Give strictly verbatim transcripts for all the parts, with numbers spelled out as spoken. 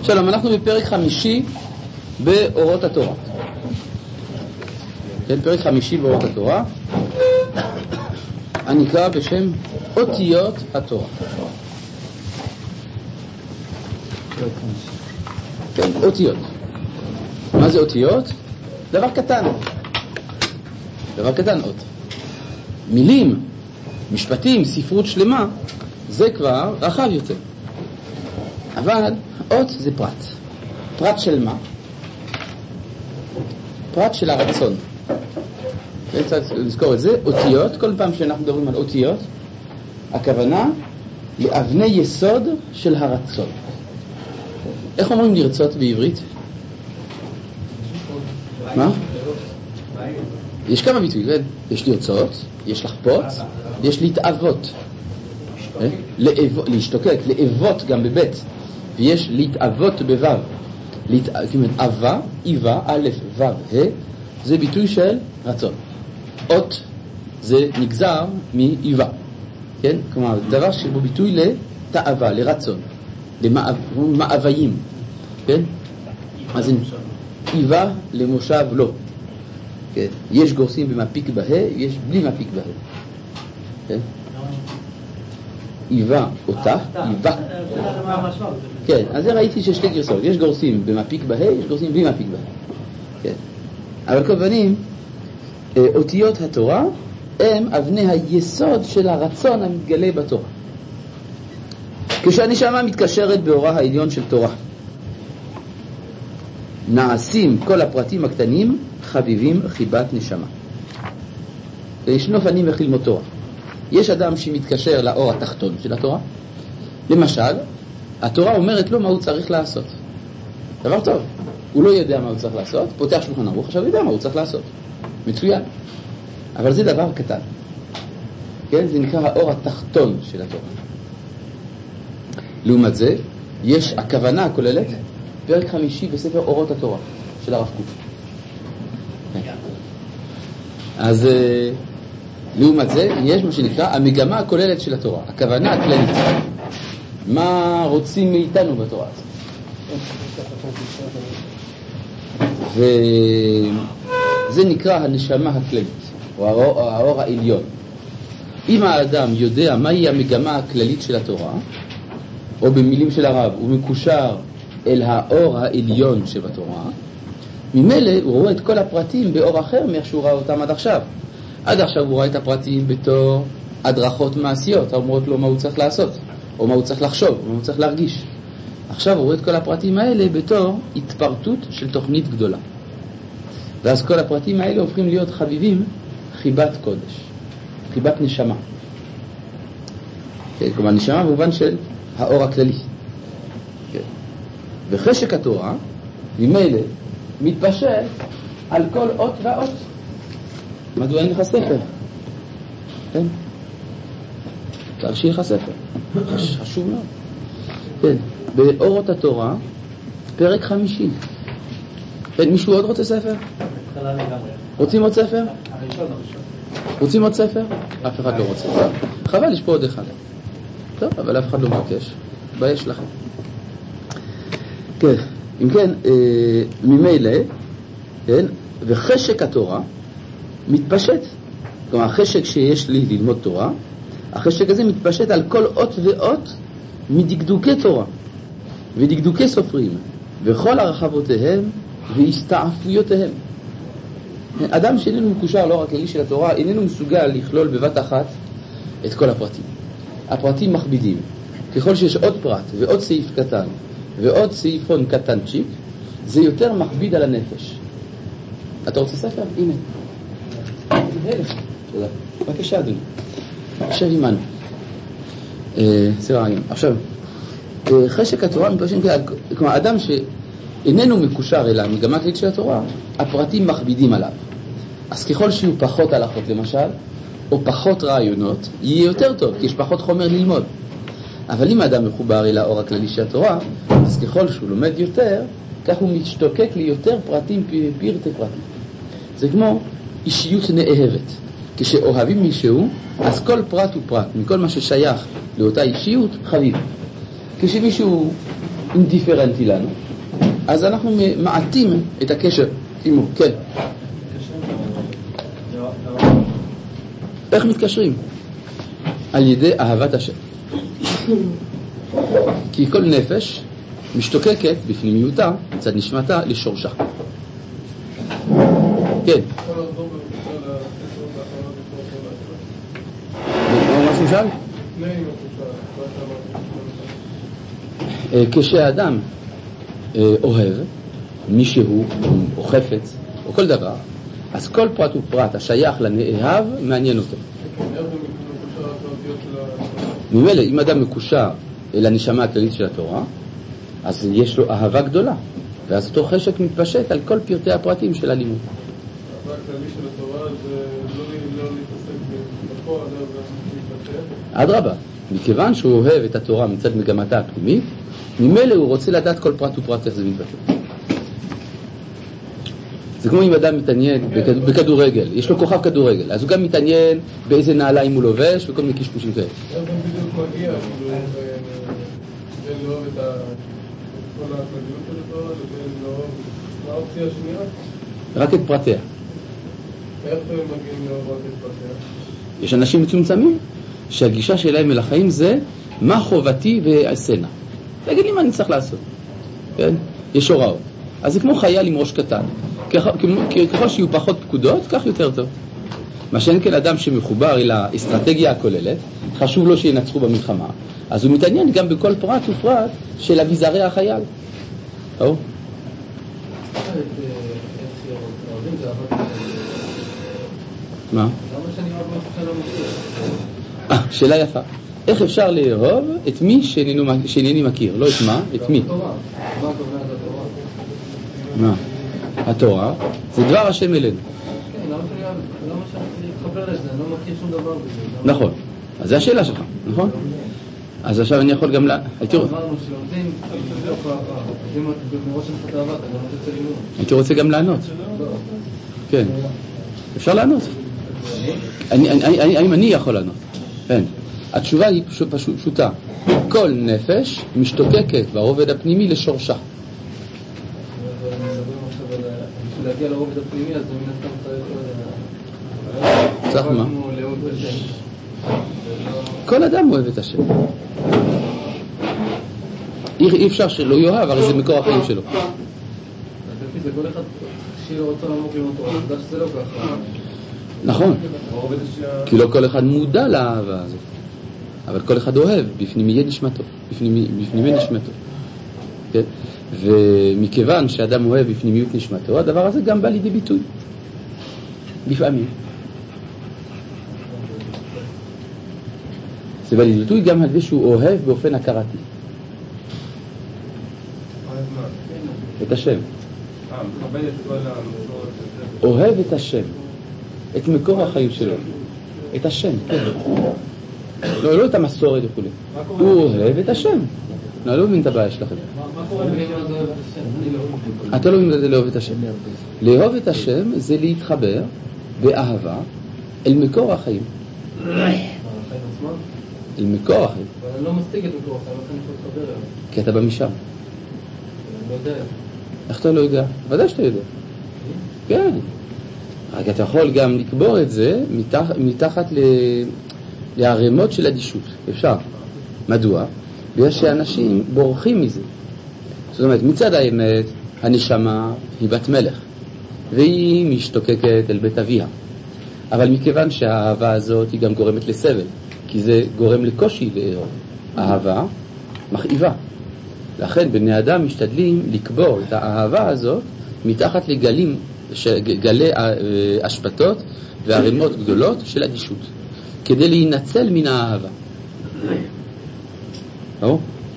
שלום, אנחנו בפרק חמישי באורות התורה. כן, פרק חמישי באורות התורה, הנקרא בשם אותיות התורה. כן, אותיות. מה זה אותיות? דבר קטן. דבר קטן, אות. מילים, משפטים, ספרות שלמה, זה כבר רחב יותר. אבל אות זה פרט. פרט של מה? פרט של הרצון. צריך לזכור את זה. אותיות, כל פעם שאנחנו מדברים על אותיות, הכוונה לאבני יסוד של הרצון. איך אומרים לרצות בעברית? מה? יש כמה ביטויים, כן? יש לרצות, יש לחפות, יש להתאבות. להשתוקק, לאבות גם בבית. ויש להתאבות בוו. אהבה, איבה, א', ו', ה', זה ביטוי של רצון. אות זה נגזר מאיבה. כן? כלומר, דבר שבו ביטוי לתאווה, לרצון. למאוויים. כן? אז איבה למושב לא. כן? יש גורסים במפיק בה, יש בלי מפיק בה. כן? איבה אותה, איבה. כן, אז זה ראיתי ששתי גרסות. יש גורסים במפיק בה, יש גורסים בלי מפיק בה. כן. אבל כל פנים, אותיות התורה הם אבני היסוד של הרצון המתגלה בתורה. כשהנשמה מתקשרת באורה העליון של תורה, נעשים כל הפרטים הקטנים חביבים חיבת נשמה. ישנו פנים איך ללמוד תורה. יש אדם שמתקשר לאור התחתון של התורה. למשל, התורה אומרת לו מה הוא צריך לעשות. דבר טוב. הוא לא יודע מה הוא צריך לעשות, פותח שולחן ערוך, עכשיו יודע מה הוא צריך לעשות. מצוין. אבל זה דבר קטן. כן? זה נקרא האור התחתון של התורה. לעומת זה, יש הכוונה הכוללת, פרק חמישי בספר אורות התורה של הרב קוק. אז לעומת זה, יש מה שנקרא המגמה הכוללת של התורה, הכוונה הכללית. מה רוצים מאיתנו בתורה הזאת? וזה נקרא הנשמה הכללית, או האור, האור העליון. אם האדם יודע מהי המגמה הכללית של התורה, או במילים של הרב, הוא מקושר אל האור העליון שבתורה, ממילא הוא רואה את כל הפרטים באור אחר מאיך שהוא ראה אותם עד עכשיו. עד עכשיו הוא ראה את הפרטים בתור הדרכות מעשיות, אומרות לו מה הוא צריך לעשות, או מה הוא צריך לחשוב, או מה הוא צריך להרגיש. עכשיו הוא רואה את כל הפרטים האלה בתור התפרטות של תוכנית גדולה. ואז כל הפרטים האלה הופכים להיות חביבים חיבת קודש, חיבת נשמה. כן, כלומר נשמה במובן של האור הכללי. כן. וחשק התורה ממילא מתפשט על כל אות ואות. מדוע אין לך ספר? כן? תרשי לך ספר. חשוב מאוד. כן, באורות התורה, פרק חמישי. כן, מישהו עוד רוצה ספר? רוצים עוד ספר? רוצים עוד ספר? אף אחד לא רוצה. חבל, יש פה עוד אחד. טוב, אבל אף אחד לא מבקש. בייש לכם. כן, אם כן, ממילא, כן, וחשק התורה מתפשט. כלומר, החשק שיש לי ללמוד תורה, החשק הזה מתפשט על כל אות ואות מדקדוקי תורה ודקדוקי סופרים וכל הרחבותיהם והסתעפויותיהם. אדם שאיננו מקושר לאור הכללי של התורה איננו מסוגל לכלול בבת אחת את כל הפרטים. הפרטים מכבידים. ככל שיש עוד פרט ועוד סעיף קטן ועוד סעיפון קטנצ'יק, זה יותר מכביד על הנפש. אתה רוצה ספר? הנה. תודה. בבקשה אדוני. עכשיו עימנו. סבבה, עכשיו, חשק התורה מתפשט, כלומר, אדם שאיננו מקושר אל המגמה הכללית של התורה, הפרטים מכבידים עליו. אז ככל שיהיו פחות הלכות למשל, או פחות רעיונות, יהיה יותר טוב, כי יש פחות חומר ללמוד. אבל אם האדם מחובר אל האור הכללי של התורה, אז ככל שהוא לומד יותר, כך הוא משתוקק ליותר פרטים, פרטי פרטים. זה כמו אישיות נאהבת. כשאוהבים מישהו, אז כל פרט הוא פרט, מכל מה ששייך לאותה אישיות, חביב. כשמישהו אינדיפרנטי לנו, אז אנחנו מעטים את הקשר. שימו, כן. איך מתקשרים? על ידי אהבת השם. כי כל נפש משתוקקת בפנימיותה, מצד נשמתה, לשורשה. כן. מה משהו שאל? כשאדם אוהב מישהו או חפץ או כל דבר, אז כל פרט ופרט השייך לנאהב מעניין אותו. ממילא, אם אדם מקושר לנשמה הכללית של התורה, אז יש לו אהבה גדולה, ואז אותו חשק מתפשט על כל פרטי הפרטים של הלימוד. האהבה הכללית של התורה זה לא להתעסק בפועל, זה להתפתח. אדרבה, מכיוון שהוא אוהב את התורה מצד מגמתה הפנימית, ממילא הוא רוצה לדעת כל פרט ופרט איך זה מתפתח. זה כמו אם אדם מתעניין בכדורגל, יש לו כוכב כדורגל, אז הוא גם מתעניין באיזה נעליים הוא לובש וכל מיני קשקושים כאלה. איך זה בדיוק מגיע, כאילו, בין לאהוב את כל הכלליות של התורה, לבין לאהוב, מה האופציה השנייה? רק את פרטיה. איך הם מגיעים לאהוב רק את פרטיה? יש אנשים מצומצמים שהגישה שלהם אל החיים זה מה חובתי ועשנה. תגיד לי מה אני צריך לעשות. כן? יש הוראות. אז זה כמו חייל עם ראש קטן. ככל שיהיו פחות פקודות, כך יותר טוב. מה שאין כן אדם שמחובר אל האסטרטגיה הכוללת, חשוב לו שינצחו במלחמה. אז הוא מתעניין גם בכל פרט ופרט של אביזרי החייל. טוב? מה? אה, שאלה יפה. איך אפשר לאהוב את מי שאינני מכיר? לא את מה, את מי? מה? התורה זה דבר השם אלינו. כן, למה שאני להתחבר לזה? אני לא מכיר שום דבר בזה. נכון, אז זו השאלה שלך, נכון? אז עכשיו אני יכול גם לה... הייתי רוצה גם לענות. כן, אפשר לענות. האם אני יכול לענות? כן. התשובה היא פשוטה. כל נפש משתוקקת ברובד הפנימי לשורשה. להגיע לרובד הפנימי, אז זה מן הסתם צריך... צריך מה? כל אדם אוהב את השם. אי אפשר שלא יאהב, הרי זה מקור החיים שלו. זה כל אחד שרוצה לעמוק עם אותו, אבל שזה לא ככה. נכון, כי לא כל אחד מודע לאהבה הזאת, אבל כל אחד אוהב בפנימי נשמתו, בפנימי נשמתו. כן? ומכיוון שאדם אוהב בפנימיות נשמתו, הדבר הזה גם בא לידי ביטוי לפעמים. זה בא לידי ביטוי גם על זה שהוא אוהב באופן הכרתי את השם. אוהב את השם, את מקור החיים שלו, את השם, כן. לא, לא את המסורת וכו'. הוא אוהב את השם. לא, לא מבין את הבעיה שלכם. אתה לא מבין את זה לאהוב את השם. לאהוב את השם זה להתחבר באהבה אל מקור החיים. אל מקור החיים. אבל אני לא מסתיג את מקור החיים, איך אני יכול להתחבר אליו? כי אתה במשם. אני לא יודע. איך אתה לא יודע? ודאי שאתה יודע. כן. רק אתה יכול גם לקבור את זה מתחת לערימות של אדישות. אפשר. מדוע? בגלל שאנשים בורחים מזה. זאת אומרת, מצד האמת, הנשמה היא בת מלך, והיא משתוקקת אל בית אביה. אבל מכיוון שהאהבה הזאת היא גם גורמת לסבל, כי זה גורם לקושי לאהוב. אהבה מכאיבה. לכן בני אדם משתדלים לקבור את האהבה הזאת מתחת לגלים, גלי השפטות וערימות גדולות של אדישות, כדי להינצל מן האהבה. לא?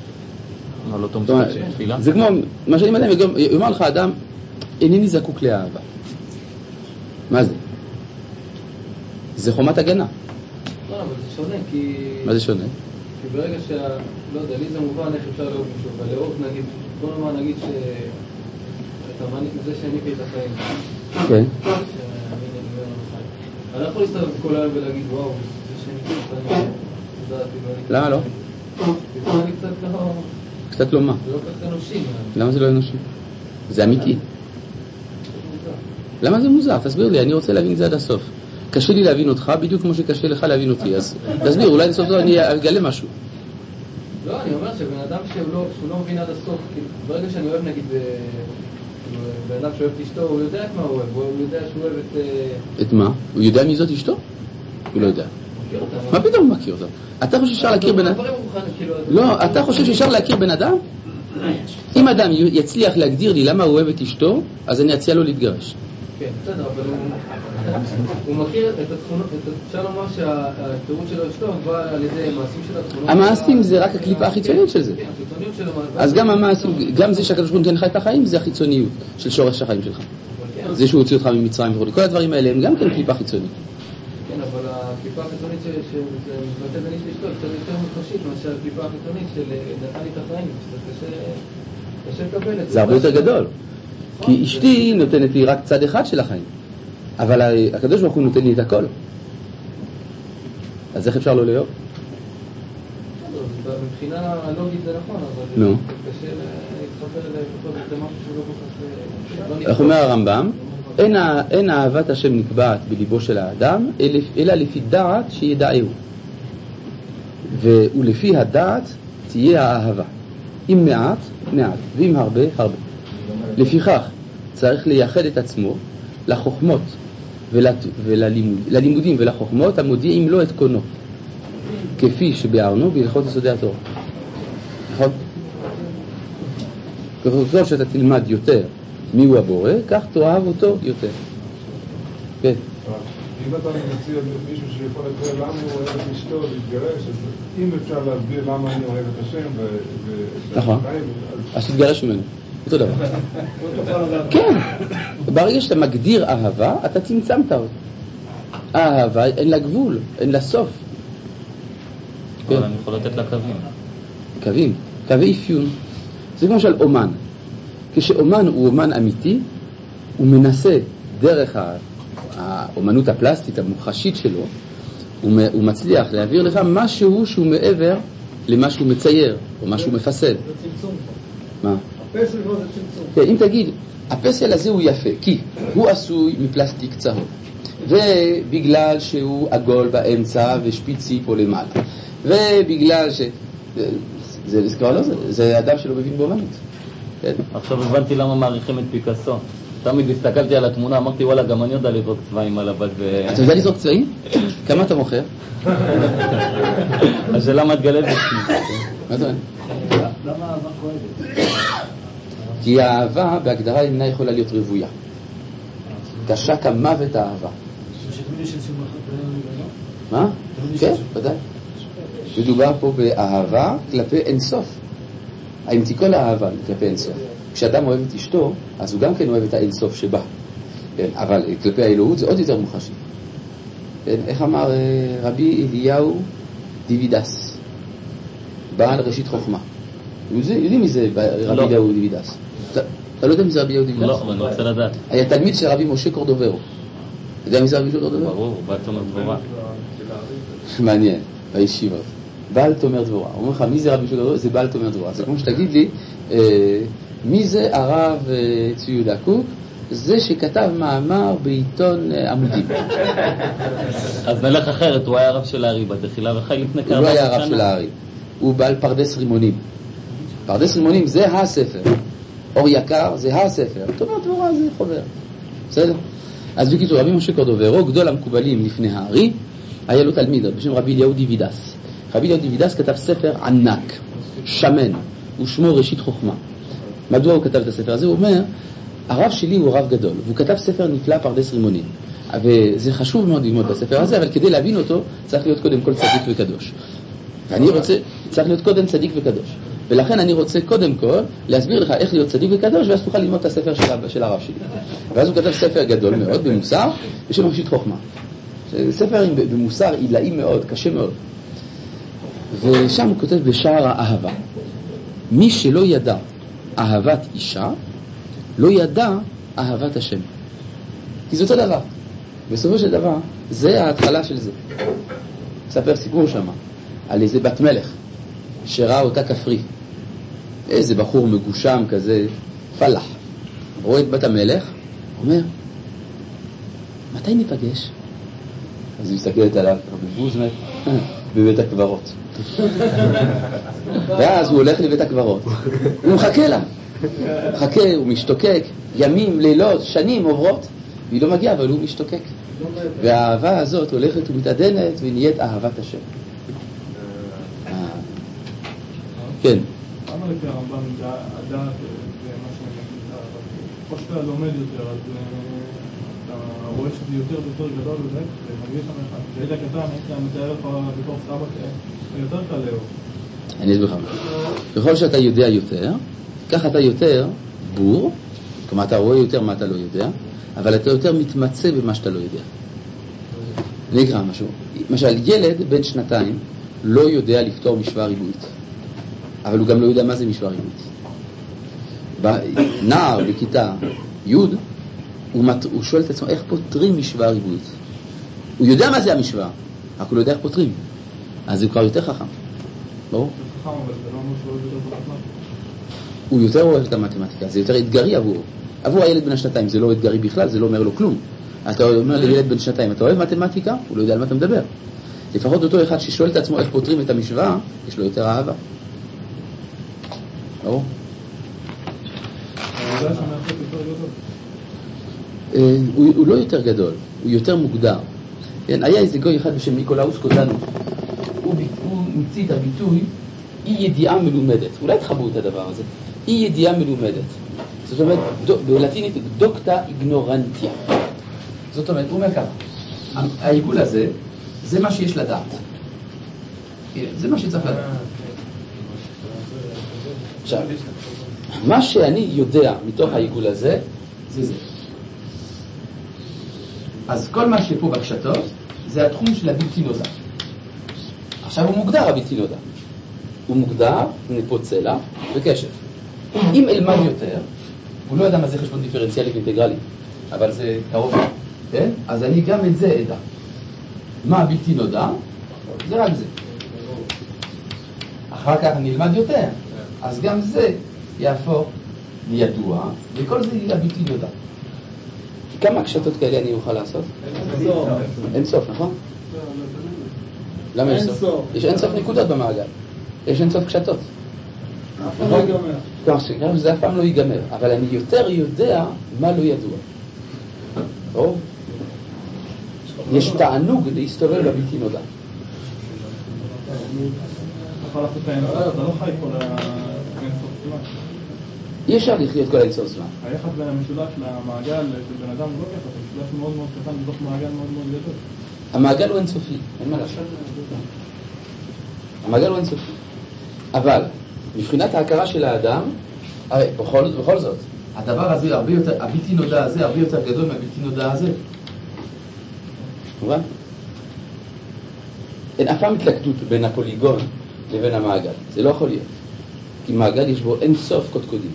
זה כמו, מה שאני מדבר, יאמר לך אדם, אינני זקוק לאהבה. מה זה? זה חומת הגנה. לא, אבל זה שונה, כי... מה זה שונה? כי ברגע שה... לא יודע, לי זה מובן איך אפשר לאהוב מישהו, אבל לאהוב נגיד, בוא נאמר נגיד ש... אתה מעניק מזה שהעניק לי את החיים. כן. אני לא יכול להסתובב כל היום ולהגיד, וואו, זה שהעניק לי את החיים. למה לא? אני קצת לא... קצת לא מה. זה לא כך אנושי. למה זה לא אנושי? זה אמיתי. למה זה מוזר? תסביר לי, אני רוצה להבין את זה עד הסוף. קשה לי להבין אותך בדיוק כמו שקשה לך להבין אותי, אז תסביר, אולי בסוף זה אני אגלה משהו. לא, אני אומר שבן אדם שהוא לא, שהוא לא מבין עד הסוף, ברגע שאני אוהב נגיד, בן אדם שאוהב את אשתו, הוא יודע את מה הוא אוהב, הוא יודע שהוא אוהב את... את מה? הוא יודע מי זאת אשתו? הוא לא יודע. מה פתאום הוא מכיר אותה? אתה חושב שאפשר להכיר בן אדם? לא, אתה חושב שאפשר להכיר בן אדם? אם אדם יצליח להגדיר לי למה הוא אוהב את אשתו, אז אני אציע לו להתגרש. כן, בסדר, אבל הוא מכיר את התכונות, אפשר לומר שהתירוץ שלו אשתו בא על ידי מעשים של התכונות. המעשים זה רק הקליפה החיצונית של זה. אז גם המעשים, גם זה שהקדוש ברוך הוא נותן לך את החיים, זה החיצוניות של שורש החיים שלך. זה שהוא הוציא אותך ממצרים וכו'. כל הדברים האלה הם גם כן קליפה חיצונית. כן, אבל הקליפה החיצונית שזה מתבטא בין איש לאשתו, קצת יותר מוחשית מאשר הקליפה החיצונית של נתן לי את החיים, קשה לקבל את זה. זה הרבה יותר גדול. כי אשתי נותנת לי רק צד אחד של החיים, אבל הקדוש ברוך הוא נותן לי את הכל. אז איך אפשר לא לאהוב? מבחינה לוגית זה נכון, אבל קשה להתחבר אליי, זה משהו שהוא לא כל כך... איך אומר הרמב"ם? אין אהבת השם נקבעת בליבו של האדם, אלא לפי דעת שידעהו. ולפי הדעת תהיה האהבה. אם מעט, מעט, ואם הרבה, הרבה. לפיכך צריך לייחד את עצמו לחוכמות וללימודים ולחוכמות המודיעים לו את קונו, כפי שביארנו בהלכות יסודי התורה. נכון? ככל שאתה תלמד יותר מיהו הבורא, כך תאהב אותו יותר. כן. אם אתה מציע מישהו שיכול לקרוא למה הוא אוהב את אשתו להתגרש, אז אם אפשר להסביר למה אני אוהב את השם ו... נכון. אז תתגרש ממנו. אותו דבר. כן. ברגע שאתה מגדיר אהבה, אתה צמצמת אותה. אהבה אין לה גבול, אין לה סוף. אבל אני יכול לתת לה קווים. קווים, קווי אפיון. זה כמו של אומן. כשאומן הוא אומן אמיתי, הוא מנסה דרך האומנות הפלסטית המוחשית שלו, הוא מצליח להעביר לך משהו שהוא מעבר למה שהוא מצייר או מה שהוא מפסל. זה צמצום. מה? הפסל לא זה צמצום. כן, אם תגיד, הפסל הזה הוא יפה, כי הוא עשוי מפלסטיק צהוב, ובגלל שהוא עגול באמצע ושפיצי פה למעלה, ובגלל ש... זה, זה כבר לא זה, זה אדם שלא מבין באומנות. כן? עכשיו הבנתי למה מעריכים את פיקאסו. תמיד הסתכלתי על התמונה, אמרתי וואלה, גם אני יודע לזרוק צבעים על הבד ו... אתה יודע לזרוק צבעים? כמה אתה מוכר? השאלה מה תגלת את מה זה? למה אהבה כואבת? כי האהבה בהגדרה אינה יכולה להיות רבויה. קשה כמוות האהבה. מה? כן, ודאי. מדובר פה באהבה כלפי אינסוף. האם כל האהבה כלפי אינסוף. כשאדם אוהב את אשתו, אז הוא גם כן אוהב את האינסוף שבא. כן, אבל כלפי האלוהות זה עוד יותר מוחשי. כן, איך אמר רבי אליהו דיווידס, בעל ראשית חוכמה. יודעים מי זה רבי אליהו דיווידס? אתה לא יודע מי זה רבי אליהו דיווידס? לא, אבל אני רוצה לדעת. היה תלמיד של רבי משה קורדוברו. אתה יודע מי זה רבי משה קורדוברו? ברור, בעל תומר דבורה. מעניין, בישיבות. בעל תומר דבורה. הוא אומר לך, מי זה רבי משה קורדוברו? זה בעל תומר דבורה. זה כמו שתגיד לי, מי זה הרב צבי יהודה קוק? זה שכתב מאמר בעיתון עמודים. אז נלך אחרת, הוא היה הרב של הארי בתחילה וחי לפני כמה הוא לא היה הרב של הארי, הוא בעל פרדס רימונים. פרדס רימונים זה הספר, אור יקר זה הספר, תומר דבורה זה חובר. בסדר? אז בקיצור, רבי משה קורדוברו, גדול המקובלים לפני הארי, היה לו תלמיד בשם רבי אליהו דיווידס. רבי אליהו דיווידס כתב ספר ענק, שמן, ושמו ראשית חוכמה. מדוע הוא כתב את הספר הזה? הוא אומר, הרב שלי הוא רב גדול, והוא כתב ספר נפלא פרדס רימונים. וזה חשוב מאוד ללמוד בספר הזה, אבל כדי להבין אותו צריך להיות קודם כל צדיק וקדוש. ואני רוצה, צריך להיות קודם צדיק וקדוש. ולכן אני רוצה קודם כל להסביר לך איך להיות צדיק וקדוש, ואז תוכל ללמוד את הספר של, של הרב שלי. ואז הוא כתב ספר גדול מאוד במוסר, בשם ראשית חוכמה. ספר במוסר עילאי מאוד, קשה מאוד. ושם הוא כותב בשער האהבה. מי שלא ידע אהבת אישה, לא ידע אהבת השם. כי זה אותו דבר. בסופו של דבר, זה ההתחלה של זה. מספר סיפור שמה, על איזה בת מלך, שראה אותה כפרי. איזה בחור מגושם כזה, פלח, רואה את בת המלך, אומר, מתי ניפגש? אז היא מסתכלת עליו, בבוז מת, בבית הקברות. ואז הוא הולך לבית הקברות, הוא מחכה לה, מחכה, הוא משתוקק, ימים, לילות, שנים עוברות, והיא לא מגיעה, אבל הוא משתוקק. והאהבה הזאת הולכת ומתעדנת ונהיית אהבת השם. כן. למה לפי הרמב"ם הדעת זה מה שנגיד, כמו שאתה לומד יותר, אז אתה רואה שזה יותר ויותר גדול וזה, ומגיש לך אחד. כשהיית קטן, היית מתאר לך בתור סבא יותר קל לאהוב. אני אסביר לך. ככל שאתה יודע יותר, כך אתה יותר בור, כלומר אתה רואה יותר מה אתה לא יודע, אבל אתה יותר מתמצא במה שאתה לא יודע. אני אקרא משהו. למשל, ילד בן שנתיים לא יודע לפתור משוואה ריבועית, אבל הוא גם לא יודע מה זה משוואה ריבועית. נער בכיתה י' הוא, מת... הוא שואל את עצמו איך פותרים משוואה ריבועית. הוא יודע מה זה המשוואה, רק הוא לא יודע איך פותרים. אז הוא כבר יותר חכם. ברור? הוא יותר אוהב את המתמטיקה, זה יותר אתגרי עבור. עבור הילד בן השנתיים זה לא אתגרי בכלל, זה לא אומר לו כלום. אתה אומר לילד בן שנתיים, אתה אוהב מתמטיקה? הוא לא יודע על מה אתה מדבר. לפחות אותו אחד ששואל את עצמו איך פותרים את המשוואה, יש לו יותר אהבה. ברור? הוא לא יותר גדול, הוא יותר מוגדר. היה איזה גוי אחד בשם ניקולאוס קוטנוס, הוא המציא את הביטוי אי ידיעה מלומדת. אולי תחברו את הדבר הזה. אי ידיעה מלומדת. זאת אומרת, בלטינית דוקטה איגנורנטיה. זאת אומרת, הוא אומר ככה, העיגול הזה, זה מה שיש לדעת. זה מה שצריך לדעת. עכשיו, מה שאני יודע מתוך העיגול הזה, זה זה. אז כל מה שפה בקשתות, זה התחום של הבלתי נודע. עכשיו הוא מוגדר הבלתי נודע. הוא מוגדר נפות צלע וקשב. אם אלמד יותר, הוא לא יודע מה זה חשבון דיפרנציאלי ואינטגרלי, אבל זה קרוב, כן? אז אני גם את זה אדע. מה הבלתי נודע? זה רק זה. אחר כך אני אלמד יותר, אז גם זה יהפוך לידוע, וכל זה יהיה בלתי נודע. כמה קשתות כאלה אני אוכל לעשות? אין סוף. אין סוף, נכון? למה יש סוף? יש אין סוף נקודות במעגל. יש אין סוף קשתות. אף פעם לא ייגמר. כלומר, זה אף פעם לא ייגמר, אבל אני יותר יודע מה לא ידוע. או? יש תענוג להסתובב בבלתי נודע. אתה לעשות את האינסוף, אתה לא חי כל האינסוף זמן. אי אפשר לחיות כל האינסוף זמן. היחד בין המשולש למעגל של בן אדם הוא לא ככה, זה משולש מאוד מאוד קטן בתוך מעגל מאוד מאוד גדול. המעגל הוא אינסופי, אין מה לעשות. המעגל הוא אינסופי. אבל מבחינת ההכרה של האדם, בכל, בכל זאת, הדבר הזה הרבה יותר, הבלתי נודע הזה הרבה יותר גדול מהבלתי נודע הזה. מובן? אין אף פעם התלכדות בין הפוליגון לבין המעגל. זה לא יכול להיות. כי מעגל יש בו אין סוף קודקודים.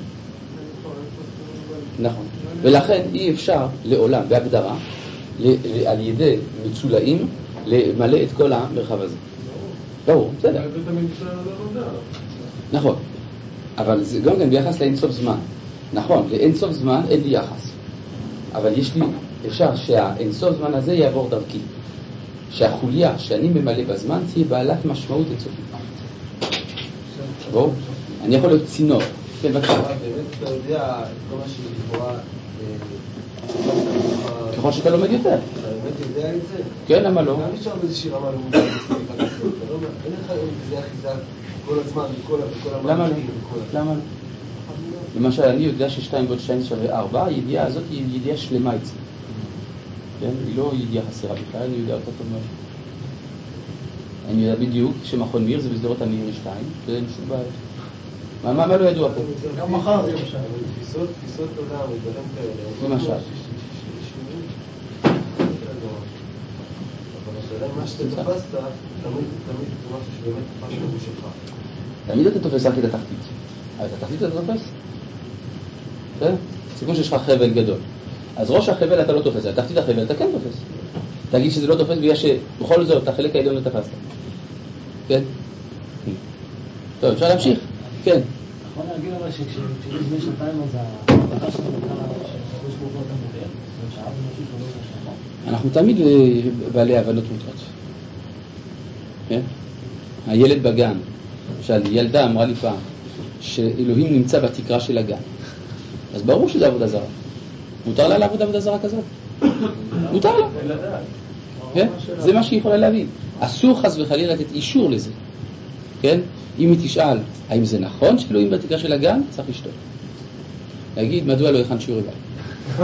נכון. ולכן אי אפשר לעולם, בהגדרה, על ידי מצולעים, למלא את כל המרחב הזה. ברור, בסדר. נכון. אבל זה גם כן ביחס לאין סוף זמן. נכון, לאין סוף זמן אין לי יחס. אבל יש לי, אפשר שהאין סוף זמן הזה יעבור דרכי. שהחוליה שאני ממלא בזמן תהיה בעלת משמעות אינסופית. ברור? אני יכול להיות צינור. כן, בבקשה. באמת אתה יודע כל מה שלכאורה... ככל שאתה לומד יותר. אתה באמת יודע את זה? כן, למה לא? גם נשאר באיזושהי רמה לא מודעת. אין לך איזה אחיזה כל הזמן, בכל המעגלים. למה לא? למשל, אני יודע ששתיים ועוד שתיים שווה ארבע, הידיעה הזאת היא ידיעה שלמה אצלי. כן? היא לא ידיעה חסרה בכלל, אני יודע אותה טוב מאוד. אני יודע בדיוק שמכון מיר זה בסדרות המאיר שתיים, ואין שום בעיה. מה לא ידוע פה? גם מחר זה למשל. תפיסות, תפיסות עולם, ודברים כאלה. למשל. מה שאתה תפסת, תמיד, תמיד, זה משהו שבאמת תפס לבוש שלך. תמיד אתה תופס רק את התחתית. אבל את התחתית אתה תופס? כן? סיכון שיש לך חבל גדול. אז ראש החבל אתה לא תופס, על תחתית החבל אתה כן תופס. תגיד שזה לא תופס בגלל שבכל זאת, את החלק העליון לא תפסת. כן? טוב, אפשר להמשיך? כן. יכול להגיד אבל שכשלפני שנתיים אז ההחלטה שלנו הייתה שהקדוש ברוך הוא אתה מודד, ושאב משהו שלא ישמע. אנחנו תמיד בעלי הבנות מוטעות. כן? הילד בגן, למשל, ילדה אמרה לי פעם שאלוהים נמצא בתקרה של הגן. אז ברור שזה עבודה זרה. מותר לה לעבוד עבודה זרה כזאת? מותר לה. כן? זה מה שהיא יכולה להבין. אסור חס וחלילה לתת אישור לזה. כן? אם היא תשאל, האם זה נכון שאלוהים בתקרה של הגן? צריך לשתוק. להגיד, מדוע לא הכנת שיעורי בית?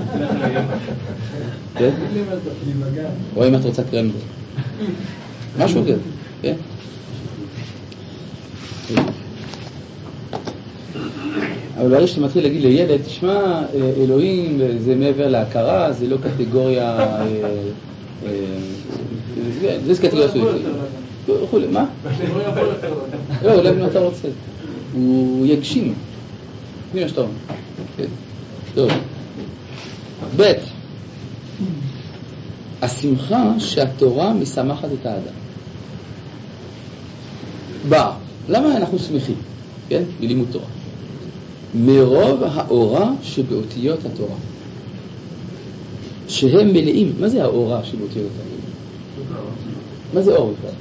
כן? או אם את רוצה קרמבו. משהו כזה. כן? אבל ברגע שאתה מתחיל להגיד לילד, תשמע, אלוהים זה מעבר להכרה, זה לא קטגוריה, זה קטגוריה סויפית. מה? לא, אולי אם אתה רוצה. הוא יגשים. מי מה שאתה אומר? טוב. ב' השמחה שהתורה משמחת את האדם. בא, למה אנחנו שמחים? כן? בלימוד תורה. מרוב האורה שבאותיות התורה. שהם מלאים. מה זה האורה שבאותיות התורה? מה זה אור בכלל?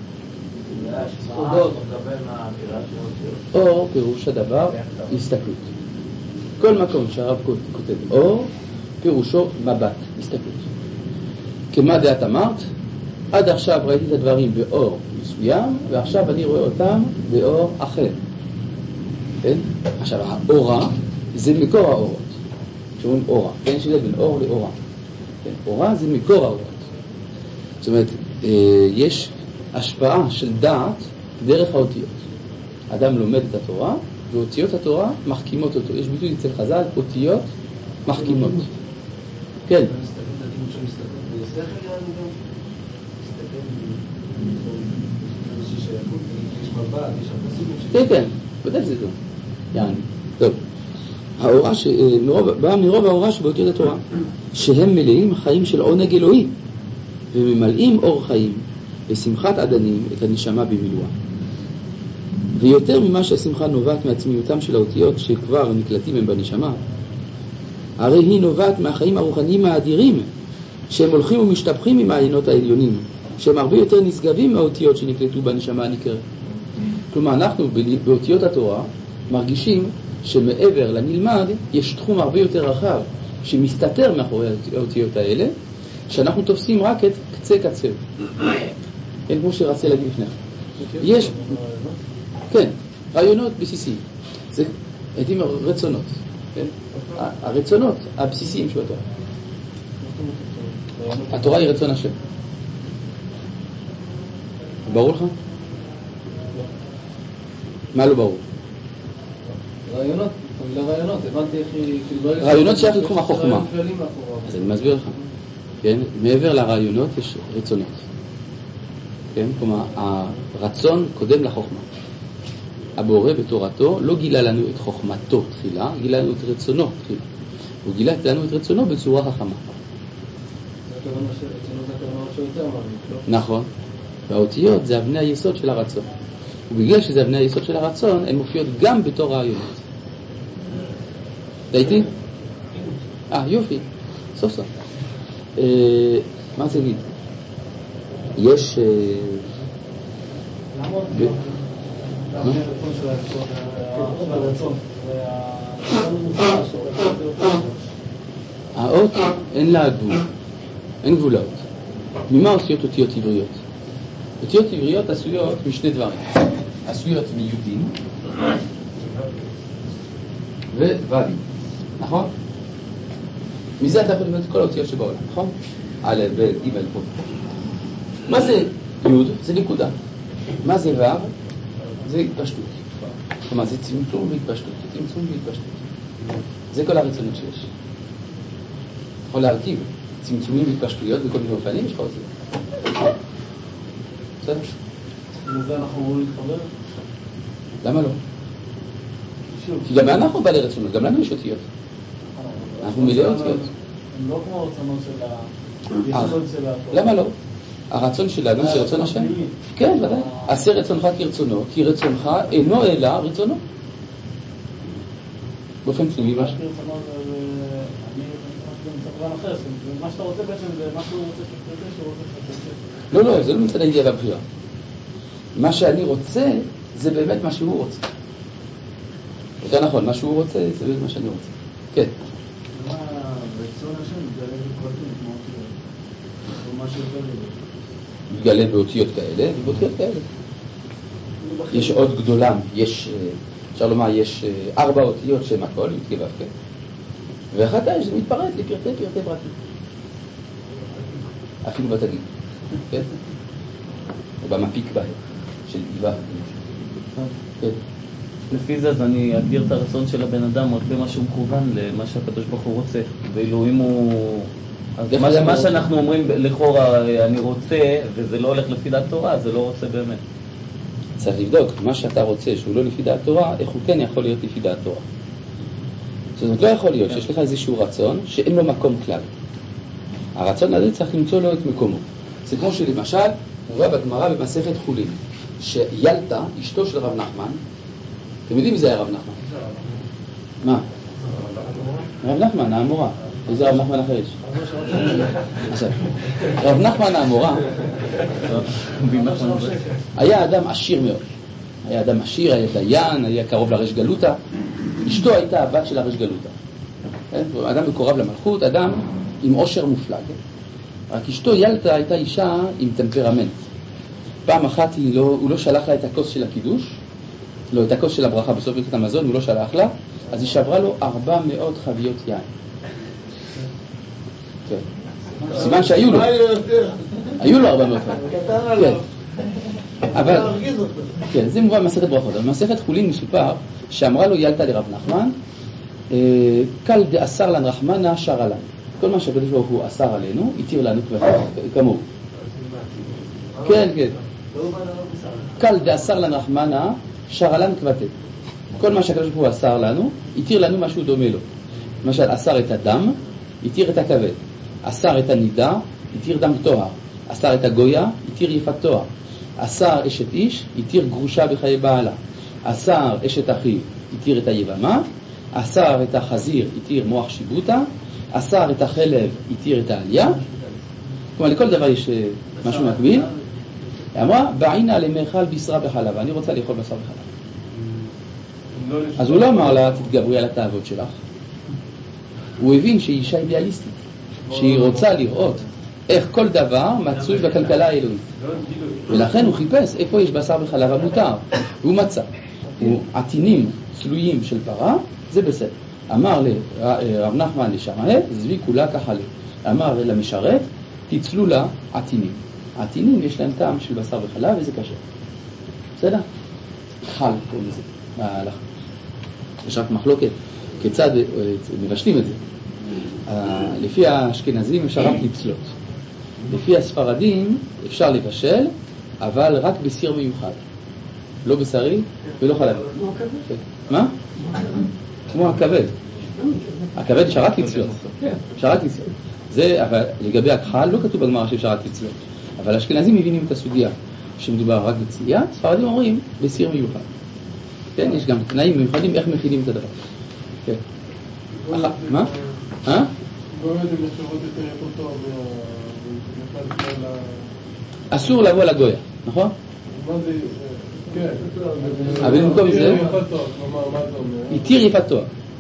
אור פירוש הדבר הסתכלות. כל מקום שהרב כותב אור פירושו מבט, הסתכלות. כמה דעת אמרת? עד עכשיו ראיתי את הדברים באור מסוים, ועכשיו אני רואה אותם באור אחר. כן? עכשיו, האורה זה מקור האורות. שאומרים אורה. כן? שזה בין אור לאורה. כן? אורה זה מקור האורות. זאת אומרת, יש השפעה של דעת דרך האותיות. אדם לומד את התורה, ואותיות התורה מחכימות אותו. יש ביטוי אצל חז"ל, אותיות מחכימות. כן. כן, כן, בדל זה טוב. יעני, טוב. האורה ש... באה מרוב האורה שבאותיות התורה, שהם מלאים חיים של עונג אלוהי, וממלאים אור חיים, ושמחת עדנים את הנשמה במילואה. ויותר ממה שהשמחה נובעת מעצמיותם של האותיות שכבר נקלטים הם בנשמה, הרי היא נובעת מהחיים הרוחניים האדירים, שהם הולכים ומשתפכים עם העיינות העליונים, שהם הרבה יותר נשגבים מהאותיות שנקלטו בנשמה הניכרת. כלומר, אנחנו באותיות התורה מרגישים שמעבר לנלמד יש תחום הרבה יותר רחב שמסתתר מאחורי האותיות האלה, שאנחנו תופסים רק את קצה קצה. אין כמו שרצה להגיד לפני. יש, כן, רעיונות בסיסיים. זה, הייתי אומר, רצונות. כן? הרצונות הבסיסיים של התורה. התורה היא רצון השם. ברור לך? מה לא ברור? רעיונות, המילה רעיונות, הבנתי איך היא... רעיונות שייך לתחום החוכמה. אז אני מסביר לך. כן? מעבר לרעיונות יש רצונות. כן? כלומר, הרצון קודם לחוכמה. הבורא בתורתו לא גילה לנו את חוכמתו תחילה, גילה לנו את רצונו תחילה. הוא גילה לנו את רצונו בצורה חכמה. נכון. והאותיות זה אבני היסוד של הרצון. ובגלל שזה אבני היסוד של הרצון, הן מופיעות גם בתור רעיונות. דייתי? אה, יופי. סוף סוף. אה, מה זה להגיד? יש... למה? למה הרצון של הרצון? האות אין לה גבול. אין גבול לאות. ממה עשויות אותיות עבריות? אותיות עבריות עשויות משני דברים. עשויות מיודין ווולים. נכון? מזה אתה יכול לבנות את כל האותיות שבעולם, נכון? א', ב', ג', פה. מה זה יוד? זה נקודה. מה זה ו'? זה התפשטות. כלומר, זה צמצום והתפשטות. זה צמצום והתפשטות. זה כל הרצונות שיש. יכול להרכיב צמצומים והתפשטויות בכל מיני אופנים, יש לך אותי. בסדר? לזה אנחנו אמורים להתחבר? למה לא? כי גם אנחנו בעלי רצונות, גם לנו יש אותיות. אנחנו מלא אותיות. הם לא כמו הרצונות של היסוד של התורה. למה לא? הרצון שלנו זה רצון השם. כן, ודאי. עשה רצונך כרצונו, כי רצונך אינו אלא רצונו. באופן פנימי מה ש... אני מצטרף אחר, מה שאתה רוצה בעצם זה מה שהוא רוצה שתרצה, שהוא רוצה שתרצה. לא, לא, זה לא מצד הידיעה והבחירה. מה שאני רוצה זה באמת מה שהוא רוצה. יותר נכון, מה שהוא רוצה זה באמת מה שאני רוצה. כן. מה רצון השם מתגלה בפרטים, כמו אותיות? או מה שיותר גדול? מתגלה באותיות כאלה ובאותיות כאלה. יש עוד גדולה, יש, אפשר לומר, יש ארבע אותיות שהן הכל, מתגבב, כן? ואחר כך זה מתפרט לפרטי פרטי פרטים. אפילו בתגיד, כן? או במפיק בהם, של דיבה. כן. לפי זה אז אני אגדיר את הרצון של הבן אדם רק במה שהוא מכוון למה שהקדוש ברוך הוא רוצה. ואילו אם הוא... אז מה, מה שאנחנו אומרים לכאורה אני רוצה וזה לא הולך לפי דעת תורה, זה לא רוצה באמת. צריך לבדוק, מה שאתה רוצה שהוא לא לפי דעת תורה, איך הוא כן יכול להיות לפי דעת תורה. זאת אומרת, לא יכול להיות שיש לך איזשהו רצון שאין לו מקום כלל. הרצון הזה צריך למצוא לו את מקומו. זה כמו שלמשל, הוא רואה בגמרא במסכת חולין, שילתה, אשתו של רב נחמן, אתם יודעים מי זה היה רב נחמן? מה? רב נחמן, האמורה. איזה רב נחמן אחר יש? רב נחמן האמורה היה אדם עשיר מאוד. היה אדם עשיר, היה דיין, היה קרוב לרש גלותה. אשתו הייתה הבת של הרש גלותה. אדם מקורב למלכות, אדם עם עושר מופלג. רק אשתו ילתה הייתה אישה עם טמפרמנט. פעם אחת לא, הוא לא שלח לה את הכוס של הקידוש, לא, את הכוס של הברכה בסוף ברכת המזון, הוא לא שלח לה, אז היא שברה לו ארבע מאות חביות יין. כן. סימן שהיו לו. היו לו ארבע מאות חביות. כן. אבל, כן, זה מובן במסכת ברכות. במסכת חולין מסופר שאמרה לו ילתה לרב נחמן, קל דאסר לן רחמנה שרה לן. כל מה שהקדוש ברוך הוא אסר עלינו, התיר לנו כמוהו. כן, כן. קל דאסר לן רחמנה שרה לן כבתה. כל מה שהקדוש ברוך הוא אסר לנו, התיר לנו משהו דומה לו. למשל, אסר את הדם, התיר את הכבד. אסר את הנידה, התיר דם טוהר. אסר את הגויה, התיר יפת טוהר. אסר אשת איש, התיר גרושה בחיי בעלה. אסר אשת אחיו, התיר את היבמה. אסר את החזיר, התיר מוח שיבוטה. אסר את החלב, התיר את העלייה. כלומר, לכל דבר יש משהו מקביל. אמרה, בעינה למאכל בשרה בחלב. אני רוצה לאכול בשר בחלב. אז הוא לא אמר לה, תתגברי על התאוות שלך. הוא הבין שהיא אישה אידיאליסטית, שהיא רוצה לראות איך כל דבר מצוי בכלכלה האלוהית. ולכן הוא חיפש איפה יש בשר בחלב המותר. והוא מצא. הוא עטינים צלויים של פרה, זה בסדר. אמר לרב נחמן לשמעאל, זבי כולה כחלה. אמר למשרת, תצלו לה עטינים. עטינים יש להם טעם של בשר בחלב וזה קשה. בסדר? חל קוראים לזה. מההלכה. יש רק מחלוקת כיצד מבשלים את זה. לפי האשכנזים אפשר רק לצלות. לפי הספרדים אפשר לבשל, אבל רק בסיר מיוחד. לא בשרי ולא חלבי. מה? כמו הכבד. הכבד אפשר רק לצלות. אפשר רק לצלות. זה, אבל לגבי הכחל לא כתוב בגמרא שאפשר רק לצלות. אבל האשכנזים מבינים את הסוגיה שמדובר רק בצלייה, ספרדים אומרים בסיר מיוחד. כן, יש גם תנאים מיוחדים איך מכינים את הדבר. כן. מה? אה? אסור לבוא לגויה, נכון? אבל במקום זה התיר יפת תואר.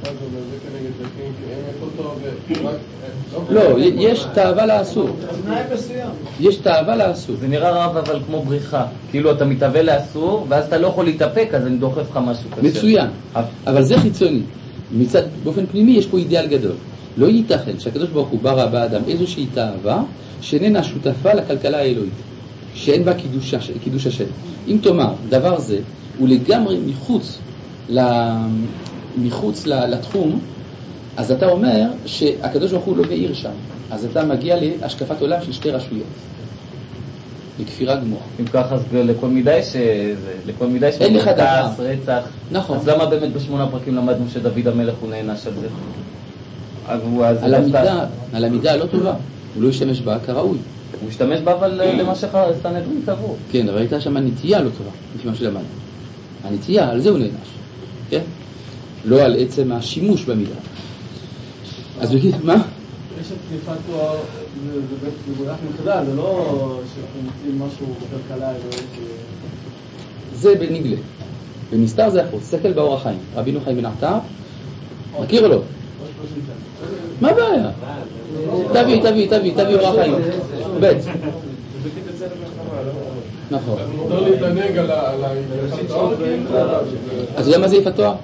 לא, יש תאווה לאסור. יש תאווה לאסור. זה נראה רב אבל כמו בריחה. כאילו אתה מתאווה לאסור ואז אתה לא יכול להתאפק, אז אני דוחף לך משהו קשה. מצוין. אבל זה חיצוני. מצד, באופן פנימי יש פה אידיאל גדול. לא ייתכן שהקדוש ברוך הוא ברא באדם איזושהי תאווה שאיננה שותפה לכלכלה האלוהית, שאין בה קידוש, קידוש השם. אם תאמר, דבר זה הוא לגמרי מחוץ, מחוץ לתחום, אז אתה אומר שהקדוש ברוך הוא לא מאיר שם. אז אתה מגיע להשקפת עולם של שתי רשויות. לכפירה גמורה. אם ככה, אז לכל מידה יש... לכל מידה יש... אין לך דבר. רצח. נכון. אז למה באמת בשמונה פרקים למדנו שדוד המלך הוא נענש על זה? על המידה, על המידה הלא טובה. הוא לא ישתמש בה כראוי. הוא השתמש בה אבל למה שסנהדרין טבעו. כן, אבל הייתה שם נטייה לא טובה, לפי מה שלמדנו. הנטייה, על זה הוא נענש. כן? לא על עצם השימוש במילה. אז בקיצור, מה? יש את תקפת תואר, זה בגולח מחדל, זה לא שאנחנו מוצאים משהו בכלכלה, זה בנגלה. במסתר זה החוץ, סקל באור החיים. רבינו חיים בן עטר, מכיר או לא? מה הבעיה? תביא, תביא, תביא, תביא אור החיים. בית. נכון. לא להתענג על התואר. אז אתה יודע מה זה יפת תואר?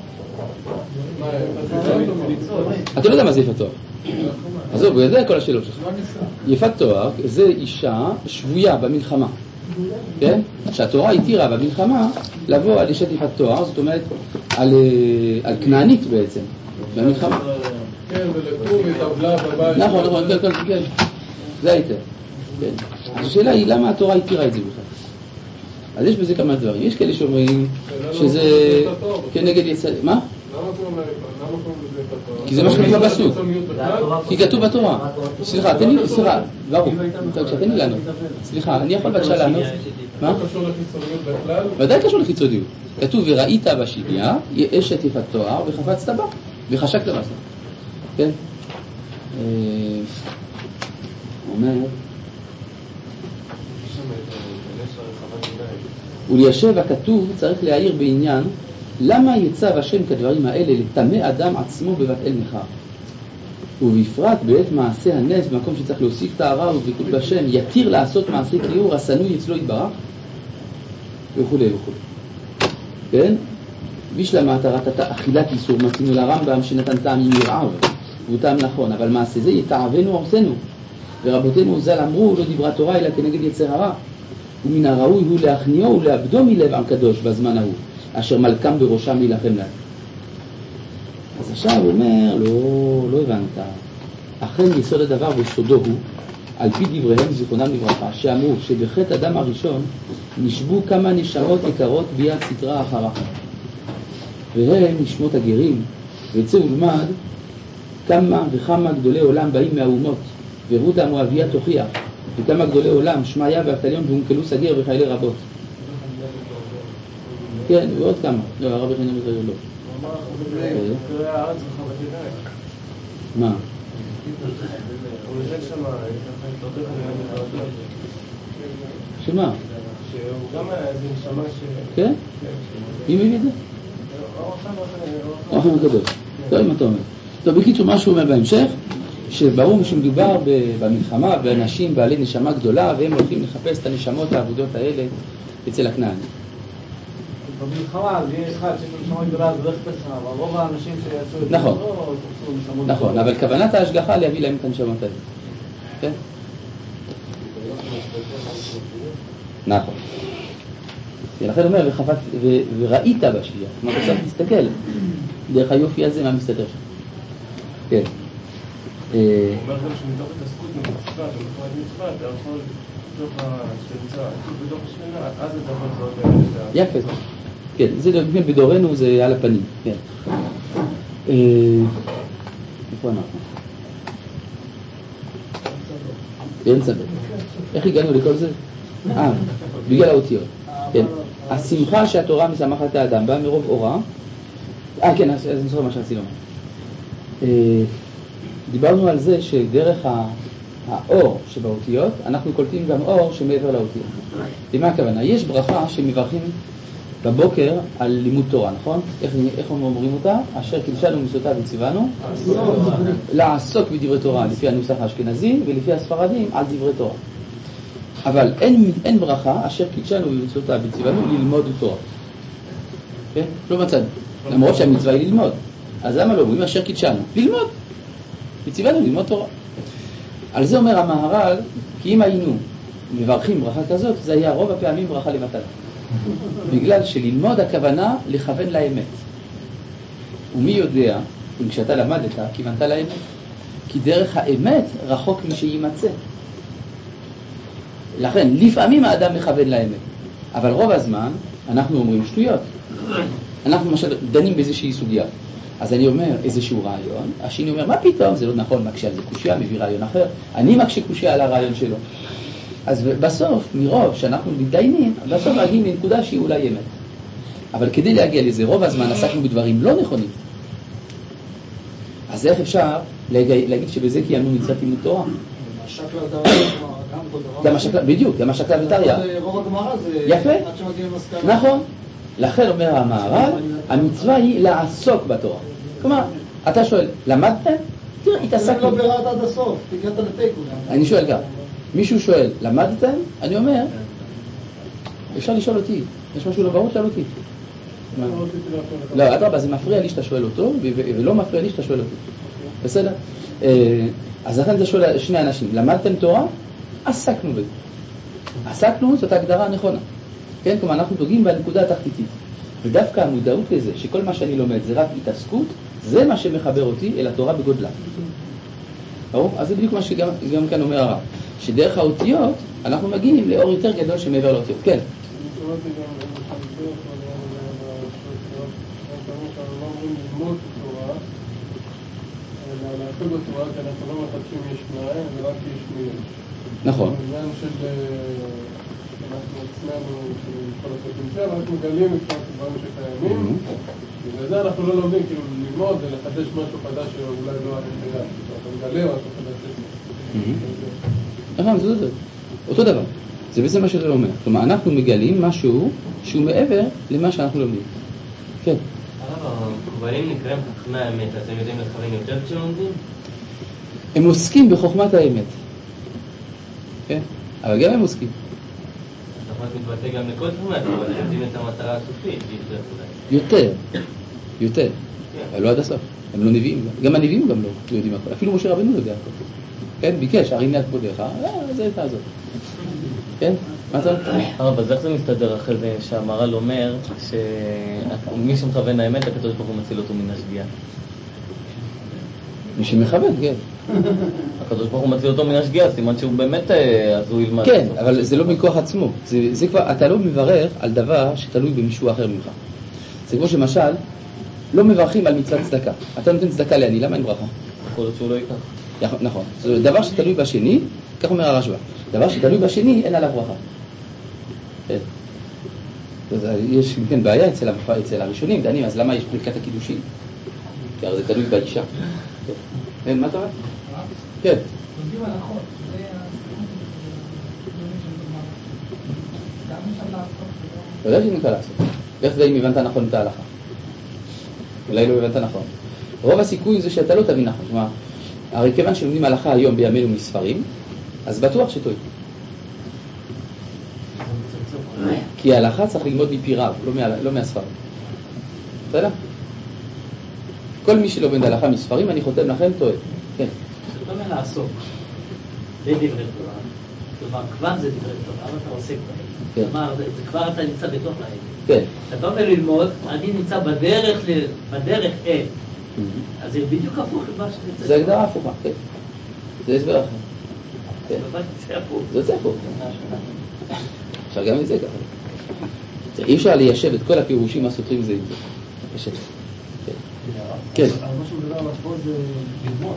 אתה לא יודע מה זה יפת תואר. עזוב, הוא יודע כל השאלות שלך. יפת תואר זה אישה שבויה במלחמה. כן? שהתורה התירה במלחמה לבוא על אשת יפת תואר, זאת אומרת על כנענית בעצם, במלחמה. כן, ולקום התאבלה בבית. נכון, נכון, כן, כן, כן. זה היתר. אז השאלה היא למה התורה התירה את זה בכלל. אז יש בזה כמה דברים. יש כאלה שאומרים שזה כנגד יצא... מה? למה קוראים לזה את התואר? כי זה מה שכתוב בפסוק. כי כתוב בתורה. סליחה, תן לי, סליחה, ברור. תן לי לענות. סליחה, אני יכול בבקשה לענות? מה? לא קשור לחיצוניות בכלל? ודאי קשור לחיצוניות. כתוב וראית בשליה, אשת יפת תואר, וחפצת בה, וחשקת בה. כן? אומר... וליישב הכתוב צריך להעיר בעניין למה יצב השם כדברים האלה לטמא אדם עצמו בבת אל נכר, ובפרט בעת מעשה הנס במקום שצריך להוסיף טהרה וביקוד בשם יתיר לעשות מעשה כיעור הסנוי אצלו יתברך וכו' וכו'. כן? בשלמה התרת אכילת איסור מצינו לרמב"ם שנתן טעם עם ירעב והוא טעם נכון, אבל מעשה זה יתעבנו עושנו, ורבותינו ז"ל אמרו לא דיברה תורה אלא כנגד יצר הרע, ומן הראוי הוא להכניעו ולעבדו מלב עם קדוש בזמן ההוא אשר מלכם בראשם להילחם להם. אז עכשיו הוא אומר לא, לא הבנת, אכן יסוד הדבר וסודו הוא על פי דבריהם זיכרונם לברכה שאמרו שבחטא אדם הראשון נשבו כמה נשמות יקרות ביד סתרה אחרה, והם נשמות הגרים, ויצא ולמד כמה וכמה גדולי עולם באים מהאומות, ורותה המואביה תוכיח, וכמה גדולי עולם שמעיה ואבטליון והונקלו סגר וחיילי רבות. כן, ועוד כמה. לא, הרב חינם זה לא. מה? שמה? שהוא גם איזה נשמה ש... כן? מי מביא את זה? אורחם הקדוש. טוב, אם אתה אומר. טוב, בקיצור, מה שהוא אומר בהמשך, שברור שמדובר במלחמה באנשים בעלי נשמה גדולה, והם הולכים לחפש את הנשמות העבודות האלה אצל הכנעני. במלחמה זה יהיה אחד שיש לו נשמה גדולה, זה לא יחפש לך, אבל רוב האנשים שיצאו את זה נכון, לא תפסו נשמות נכון, אבל כוונת ההשגחה להביא להם את הנשמות האלה. כן? נכון. לכן אומר, וחפת, ו, וראית בשביעה, כלומר בסוף תסתכל דרך היופי הזה מה מסתתר שם. כן. הוא אומר גם שמתוך התעסקות מצוות, ומתוך מצוות, אתה יכול בתוך השתנצה, בתוך השתנה, אז אתה יכול לזהות את יפה. כן, זה בדורנו זה על הפנים. כן. איפה אנחנו? אין סבב. איך הגענו לכל זה? אה, בגלל האותיות. כן. השמחה שהתורה משמחת את האדם באה מרוב אורה. אה, כן, אז אני זוכר מה שעשינו. דיברנו על זה שדרך האור שבאותיות אנחנו קולטים גם אור שמעבר לאותיות. למה הכוונה? יש ברכה שמברכים בבוקר על לימוד תורה, נכון? איך, איך אומרים אותה? אשר קידשנו מצוותיו וציוונו לעסוק בדברי תורה לפי הנוסח האשכנזי ולפי הספרדים על דברי תורה. אבל אין, אין ברכה אשר קידשנו מצוותיו וציוונו ללמוד תורה. כן? לא מצאנו. למרות שהמצווה היא ללמוד. אז למה לא אומרים אשר קידשנו? ללמוד. וציוונו ללמוד תורה. על זה אומר המהר"ל, כי אם היינו מברכים ברכה כזאת, זה היה רוב הפעמים ברכה למטרה. בגלל שללמוד הכוונה לכוון לאמת. ומי יודע, אם כשאתה למדת, כיוונת לאמת. כי דרך האמת רחוק משימצא. לכן, לפעמים האדם מכוון לאמת. אבל רוב הזמן אנחנו אומרים שטויות. אנחנו למשל דנים באיזושהי סוגיה. אז אני אומר איזשהו רעיון, השני אומר, מה פתאום? זה לא נכון, מקשה על זה קושיה, מביא רעיון אחר. אני מקשה קושיה על הרעיון שלו. אז בסוף, מרוב שאנחנו מתדיינים, בסוף מגיעים לנקודה שהיא אולי אמת. אבל כדי להגיע לזה, רוב הזמן עסקנו בדברים לא נכונים. אז איך אפשר להגיד שבזה קיימנו מצוות לימוד תורה? השקלא וטריא, גם כל דבר. גם השקלא, בדיוק, גם השקלא וטריא. רוב הגמרא זה... יפה. עד שמגיעים למסקנה. נכון. לכן אומר המהר"ל, המצווה היא לעסוק בתורה. כלומר, אתה שואל, למדתם? תראה, התעסקנו. לא ביררת עד הסוף, תגעת לתיקו. אני שואל כך, מישהו שואל, למדתם? אני אומר, אפשר לשאול אותי, יש משהו לא ברור, שאל אותי. לא, אדרבה, זה מפריע לי שאתה שואל אותו, ולא מפריע לי שאתה שואל אותי. בסדר? אז לכן זה שואל שני אנשים, למדתם תורה? עסקנו בזה. עסקנו, זאת ההגדרה הנכונה. כן, כלומר, אנחנו דוגעים בנקודה התחתיתית. ודווקא המודעות לזה, שכל מה שאני לומד זה רק התעסקות, זה מה שמחבר אותי אל התורה בגודלה. ברור? אז זה בדיוק מה שגם גם כאן אומר הרב. שדרך האותיות, אנחנו מגיעים לאור יותר גדול שמעבר לאותיות. כן. לעסוק בתורה, כי אנחנו לא מחדשים יש מאין, זה רק יש מאין. נכון. העניין של אנחנו עצמנו, של כל הפוטנציאל, רק מגלים את כל הדברים שקיימים, ובגלל זה אנחנו לא לומדים, כאילו ללמוד ולחדש משהו חדש שאולי לא היה קיים. אתה מגלה משהו חדש. נכון, זה אותו. אותו דבר. זה בעצם מה שזה אומר. כלומר, אנחנו מגלים משהו שהוא מעבר למה שאנחנו לומדים. כן. המקובלים נקראים חכמי האמת, אז הם יודעים לכוון יותר כשלומדים? הם עוסקים בחוכמת האמת. כן? אבל גם הם עוסקים. אז אנחנו מתבטא גם לכל תחומי התורה, הם יודעים את המטרה הסופית, יותר, יותר. אבל לא עד הסוף. הם לא נביאים. גם הנביאים גם לא יודעים הכל. אפילו משה רבנו יודע הכל. כן? ביקש, הרים יד כבודך. אה, זה הייתה הזאת. כן? מה אתה אומר? הרב, אז איך זה מסתדר אחרי זה שהמהר"ל אומר שמי שמכוון האמת, הקדוש ברוך הוא מציל אותו מן השגיאה? מי שמכוון, כן. הקדוש ברוך הוא מציל אותו מן השגיאה, סימן שהוא באמת הזוי ילמד. כן, אבל זה לא מכוח עצמו. זה, זה כבר, אתה לא מברך על דבר שתלוי במישהו אחר ממך. זה כמו שמשל, לא מברכים על מצוות צדקה. אתה נותן צדקה לעני, למה אין ברכה? יכול להיות שהוא לא ייקח. נכון. זה דבר שתלוי בשני, כך אומר הרשב"א. דבר שתלוי בשני, אין עליו ברכה. כן. יש כן בעיה אצל, אצל הראשונים, דנים, אז למה יש פריקת הקידושים? כי הרי זה תלוי באישה. כן, מה אתה אומר? כן. לומדים הלכות, זה אתה יודע שזה נקרא לעשות. ואיך זה אם הבנת נכון את ההלכה? אולי לא הבנת נכון. רוב הסיכוי זה שאתה לא תבין נכון. כלומר, הרי כיוון שלומדים הלכה היום בימינו מספרים, אז בטוח שטועים. כי ההלכה צריך ללמוד מפי רב, לא מהספרים. בסדר? כל מי שלומד הלכה מספרים, אני חותם לכם, טועה. כן. זאת אומרת לעסוק. זה דברי תורה. כלומר, כבר זה דברי תורה, אבל אתה עוסק בהם. כלומר, זה כבר אתה נמצא בתוך להם. כן. אתה אומר ללמוד, אני נמצא בדרך, בדרך אל. אז זה בדיוק הפוך למה שנמצא. זה הגדרה הפוכה, כן. זה הסבר אחר. כן. זה הפוך. זה הפוך. אפשר גם את זה ככה. אי אפשר ליישב את כל הפירושים הסותרים זה עם זה. ליישב. כן. אבל מה שהוא מדבר עליו פה זה ללמוד.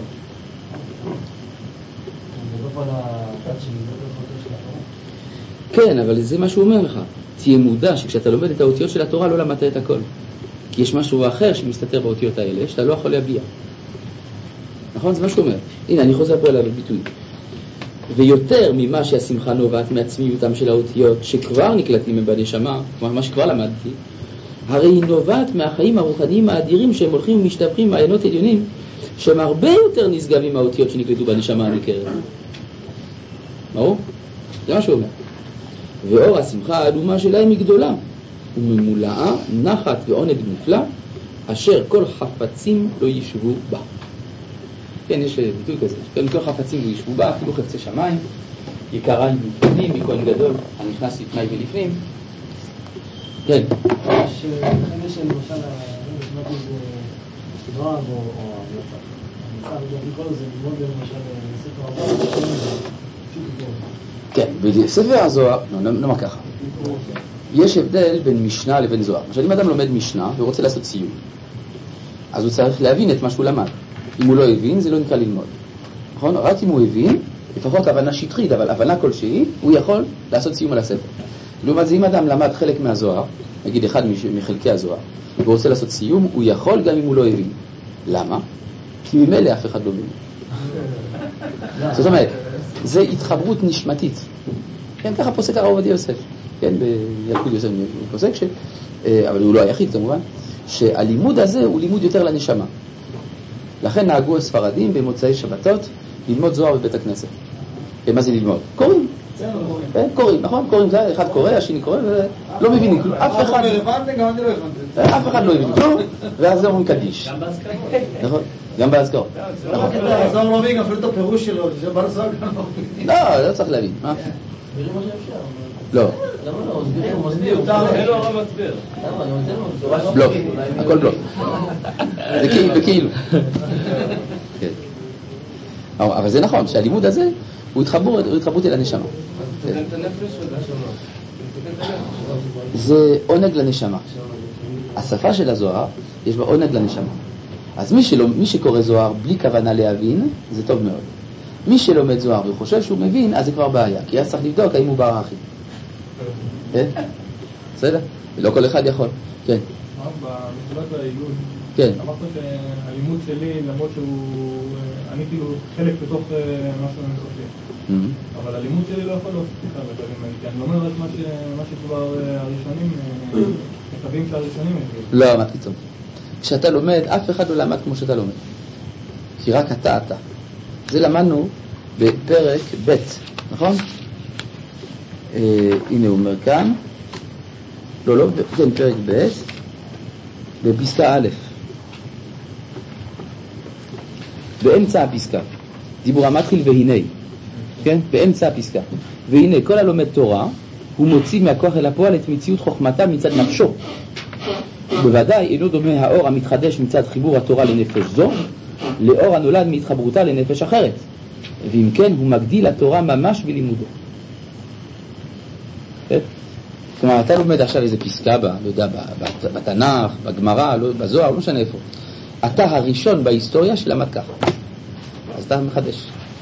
זה לא כל הדת שלי, זה לא כל הדת של התורה. כן, אבל זה מה שהוא אומר לך. תהיה מודע שכשאתה לומד את האותיות של התורה לא למדת את הכל. כי יש משהו אחר שמסתתר באותיות האלה שאתה לא יכול להביע. נכון? זה מה שהוא אומר. הנה, אני חוזר פה אליו בביטוי. ויותר ממה שהשמחה נובעת מעצמיותם של האותיות שכבר נקלטים הם בנשמה, כמו מה שכבר למדתי, הרי היא נובעת מהחיים הרוחניים האדירים שהם הולכים ומשתפכים מעיינות עליונים שהם הרבה יותר נשגבים מהאותיות שנקלטו בנשמה הניכרת. ברור? זה מה שהוא אומר. ואור השמחה האדומה שלהם היא גדולה וממולאה נחת ועונג נפלא אשר כל חפצים לא ישבו בה. כן, יש ביטוי כזה. כן, כל חפצים לא ישבו בה, אפילו חפצי שמיים, יקרה מבפנים, מכהן גדול, הנכנס לפני ולפנים. כן. יש, יש למשל, נשמעתי איזה דרג או המלצה. המלצה, לדעתי כל זה, ללמוד למשל ספר הזוהר, כן, בספר הזוהר, נאמר ככה. יש הבדל בין משנה לבין זוהר. למשל, אם אדם לומד משנה ורוצה לעשות סיום, אז הוא צריך להבין את מה שהוא למד. אם הוא לא הבין, זה לא נקרא ללמוד. נכון? רק אם הוא הבין, לפחות הבנה שטחית, אבל הבנה כלשהי, הוא יכול לעשות סיום על הספר. לעומת זה, אם אדם למד חלק מהזוהר, נגיד אחד מחלקי הזוהר, והוא רוצה לעשות סיום, הוא יכול גם אם הוא לא הבין. למה? כי ממילא אף אחד לא מבין. זאת אומרת, זה התחברות נשמתית. כן, ככה פוסק הרב עובדיה יוסף. כן, בילקוט יוסף הוא פוסק, ש... אבל הוא לא היחיד כמובן, שהלימוד הזה הוא לימוד יותר לנשמה. לכן נהגו הספרדים במוצאי שבתות ללמוד זוהר בבית הכנסת. מה זה ללמוד? קוראים. קוראים, נכון? קוראים, זה אחד קורא, השני קורא, ולא מבינים כלום. אף אחד אף אחד לא הבין כלום, ואז זה אומרים קדיש. גם באזכרות. נכון, גם באזכרות. אז לא מבין אפילו את הפירוש שלו, זה ברסק גם לא מבין. לא, לא צריך להבין. מה? תראי מה שאפשר. לא. למה לא? הוא מסביר, הוא מסביר. אין לו הרב מסביר. למה? אני נותן לו. בלוף, הכל בלוף. זה כאילו. אבל זה נכון, שהלימוד הזה הוא התחברות אל הנשמה. זה עונג לנשמה. השפה של הזוהר יש בה עונג לנשמה. אז מי, שלא, מי שקורא זוהר בלי כוונה להבין, זה טוב מאוד. מי שלומד זוהר וחושב שהוא מבין, אז זה כבר בעיה, כי אז צריך לבדוק האם הוא ברחי. בסדר? לא כל אחד יכול. כן. במצוות העיגול, כן. אמרת שהלימוד שלי, למרות שהוא, אני כאילו חלק בתוך משהו אינסופי. אבל הלימוד שלי לא יכול להוסיף לך בדברים האלה, כי אני לומד רק מה שכבר הראשונים, מקווים שהראשונים הגיעו. לא, מה פתאום. כשאתה לומד, אף אחד לא למד כמו שאתה לומד. כי רק אתה, אתה. זה למדנו בפרק ב', נכון? אה, הנה הוא אומר כאן. לא, לא, כן, פרק ב', בפסקה א'. באמצע הפסקה. דיבור המתחיל והנה. כן? באמצע הפסקה. והנה, כל הלומד תורה, הוא מוציא מהכוח אל הפועל את מציאות חוכמתה מצד נפשו. בוודאי אינו דומה האור המתחדש מצד חיבור התורה לנפש זו, לאור הנולד מהתחברותה לנפש אחרת. ואם כן, הוא מגדיל התורה ממש בלימודו. כן? כלומר, אתה לומד עכשיו איזה פסקה, ב, לא יודע, בתנ"ך, בגמרא, לא, בזוהר, לא משנה איפה. אתה הראשון בהיסטוריה שלמד ככה. אז אתה מחדש.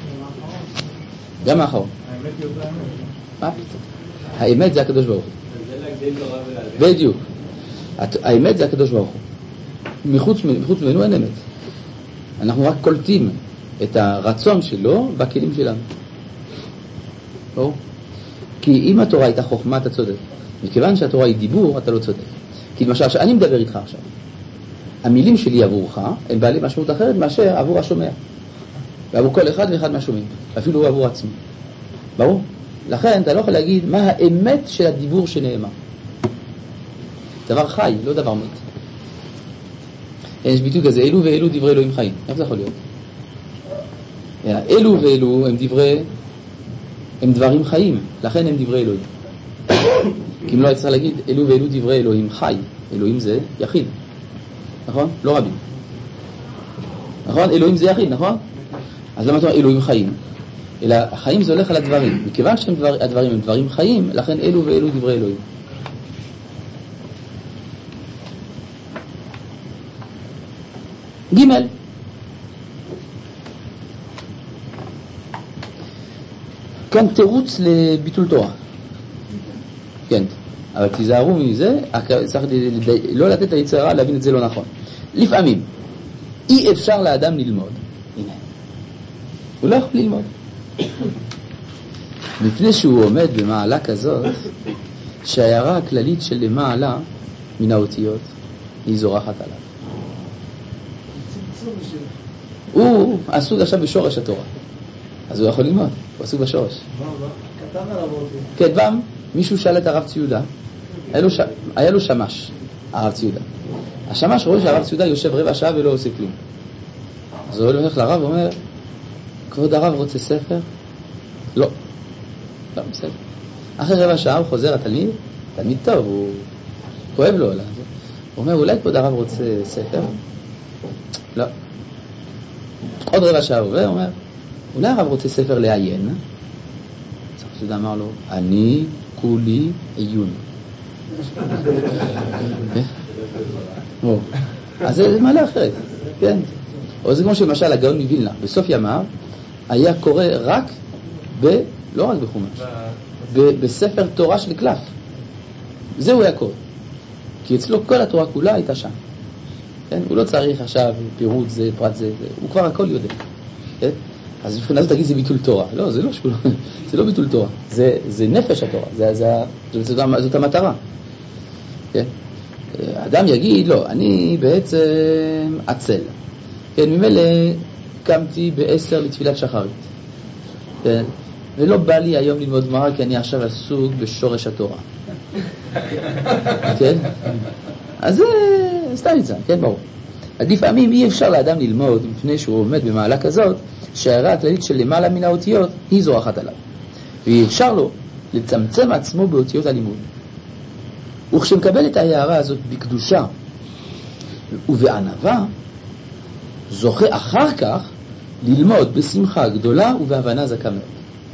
גם האחרון. האמת היא אותה האמת. מה פתאום? האמת זה הקדוש ברוך הוא. זה להגדיל תורה ולהגדיל. בדיוק. האמת זה הקדוש ברוך הוא. מחוץ, מחוץ ממנו אין אמת. אנחנו רק קולטים את הרצון שלו בכלים שלנו. ברור? כי אם התורה הייתה חוכמה, אתה צודק. מכיוון שהתורה היא דיבור, אתה לא צודק. כי למשל, שאני מדבר איתך עכשיו. המילים שלי עבורך הם בעלי משמעות אחרת מאשר עבור השומע. ועבור כל אחד ואחד מהשומעים. אפילו עבור עצמי. ברור? לכן אתה לא יכול להגיד מה האמת של הדיבור שנאמר. דבר חי, לא דבר מת. יש ביטוי כזה, אלו ואלו דברי אלוהים חיים. איך זה יכול להיות? אלו ואלו הם דברי, הם דברים חיים, לכן הם דברי אלוהים. כי אם לא צריך להגיד, אלו ואלו דברי אלוהים חי. אלוהים זה יחיד. נכון? לא רבים. נכון? אלוהים זה יחיד, נכון? אז למה אתה אומר אלוהים חיים? אלא החיים זה הולך על הדברים. מכיוון שהדברים הם דברים חיים, לכן אלו ואלו דברי אלוהים. ג' כאן תירוץ לביטול תורה. כן, אבל תיזהרו מזה, צריך לא לתת את היצרה להבין את זה לא נכון. לפעמים אי אפשר לאדם ללמוד. הנה, הוא לא יכול ללמוד. מפני שהוא עומד במעלה כזאת, שההערה הכללית של למעלה מן האותיות היא זורחת עליו. הוא עסוק עכשיו בשורש התורה, אז הוא יכול ללמוד, הוא עסוק בשורש. כתב עליו אותי. כן, פעם מישהו שאל את הרב ציודה, היה לו, ש... היה לו שמש, הרב ציודה. השמש רואה שהרב ציודה יושב רבע שעה ולא עושה כלום. אז הוא הולך לרב ואומר, כבוד הרב רוצה ספר? לא. לא, בסדר. אחרי רבע שעה הוא חוזר, התלמיד, תלמיד טוב, הוא כואב לו. הוא אומר, אולי כבוד הרב רוצה ספר? לא. עוד רבע שעה עובר, הוא אומר, אולי הרב רוצה ספר לעיין? אז ציודה אמר לו, אני כולי עיון. אז זה מעלה אחרת, כן. או זה כמו שמשל הגאון מווילנה, בסוף ימיו היה קורא רק ב... לא רק בחומש, בספר תורה של קלף. זה הוא היה קורא. כי אצלו כל התורה כולה הייתה שם. כן? הוא לא צריך עכשיו פירוט זה, פרט זה, זה. הוא כבר הכל יודע. כן? אז מבחינה זאת תגיד זה ביטול תורה. לא, זה לא, זה לא ביטול תורה. זה, זה נפש התורה. זה, זה, זאת, זאת, זאת המטרה. כן? אדם יגיד, לא, אני בעצם עצל. כן, ממילא קמתי בעשר לתפילת שחרית. כן? ולא בא לי היום ללמוד גמרא כי אני עכשיו עסוק בשורש התורה. כן? אז זה סתם יצא, כן, ברור. אז לפעמים אי אפשר לאדם ללמוד לפני שהוא עומד במעלה כזאת, שההערה הכללית של למעלה מן האותיות היא זורחת עליו. ואי אפשר לו לצמצם עצמו באותיות הלימוד. וכשמקבל את ההערה הזאת בקדושה ובענווה, זוכה אחר כך ללמוד בשמחה גדולה ובהבנה זכה מאוד.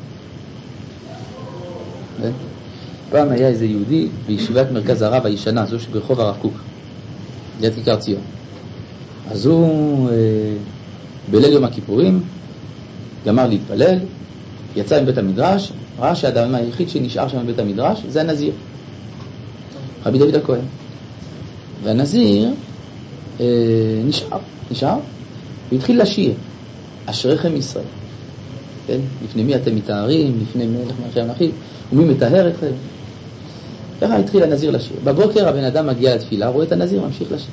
פעם היה איזה יהודי בישיבת מרכז הרב הישנה, זו שברחוב הרב קוק, ליד כיכר ציון. אז הוא אה, בליל יום הכיפורים גמר להתפלל, יצא מבית המדרש, ראה שהאדם היחיד שנשאר שם בבית המדרש זה הנזיר, רבי דוד הכהן. והנזיר אה, נשאר, נשאר והתחיל לשיר אשריכם ישראל, כן? לפני מי אתם מתארים, לפני מלך מלכי המלכים, ומי מטהר אתכם. ככה התחיל הנזיר לשיר. בבוקר הבן אדם מגיע לתפילה, רואה את הנזיר ממשיך לשיר,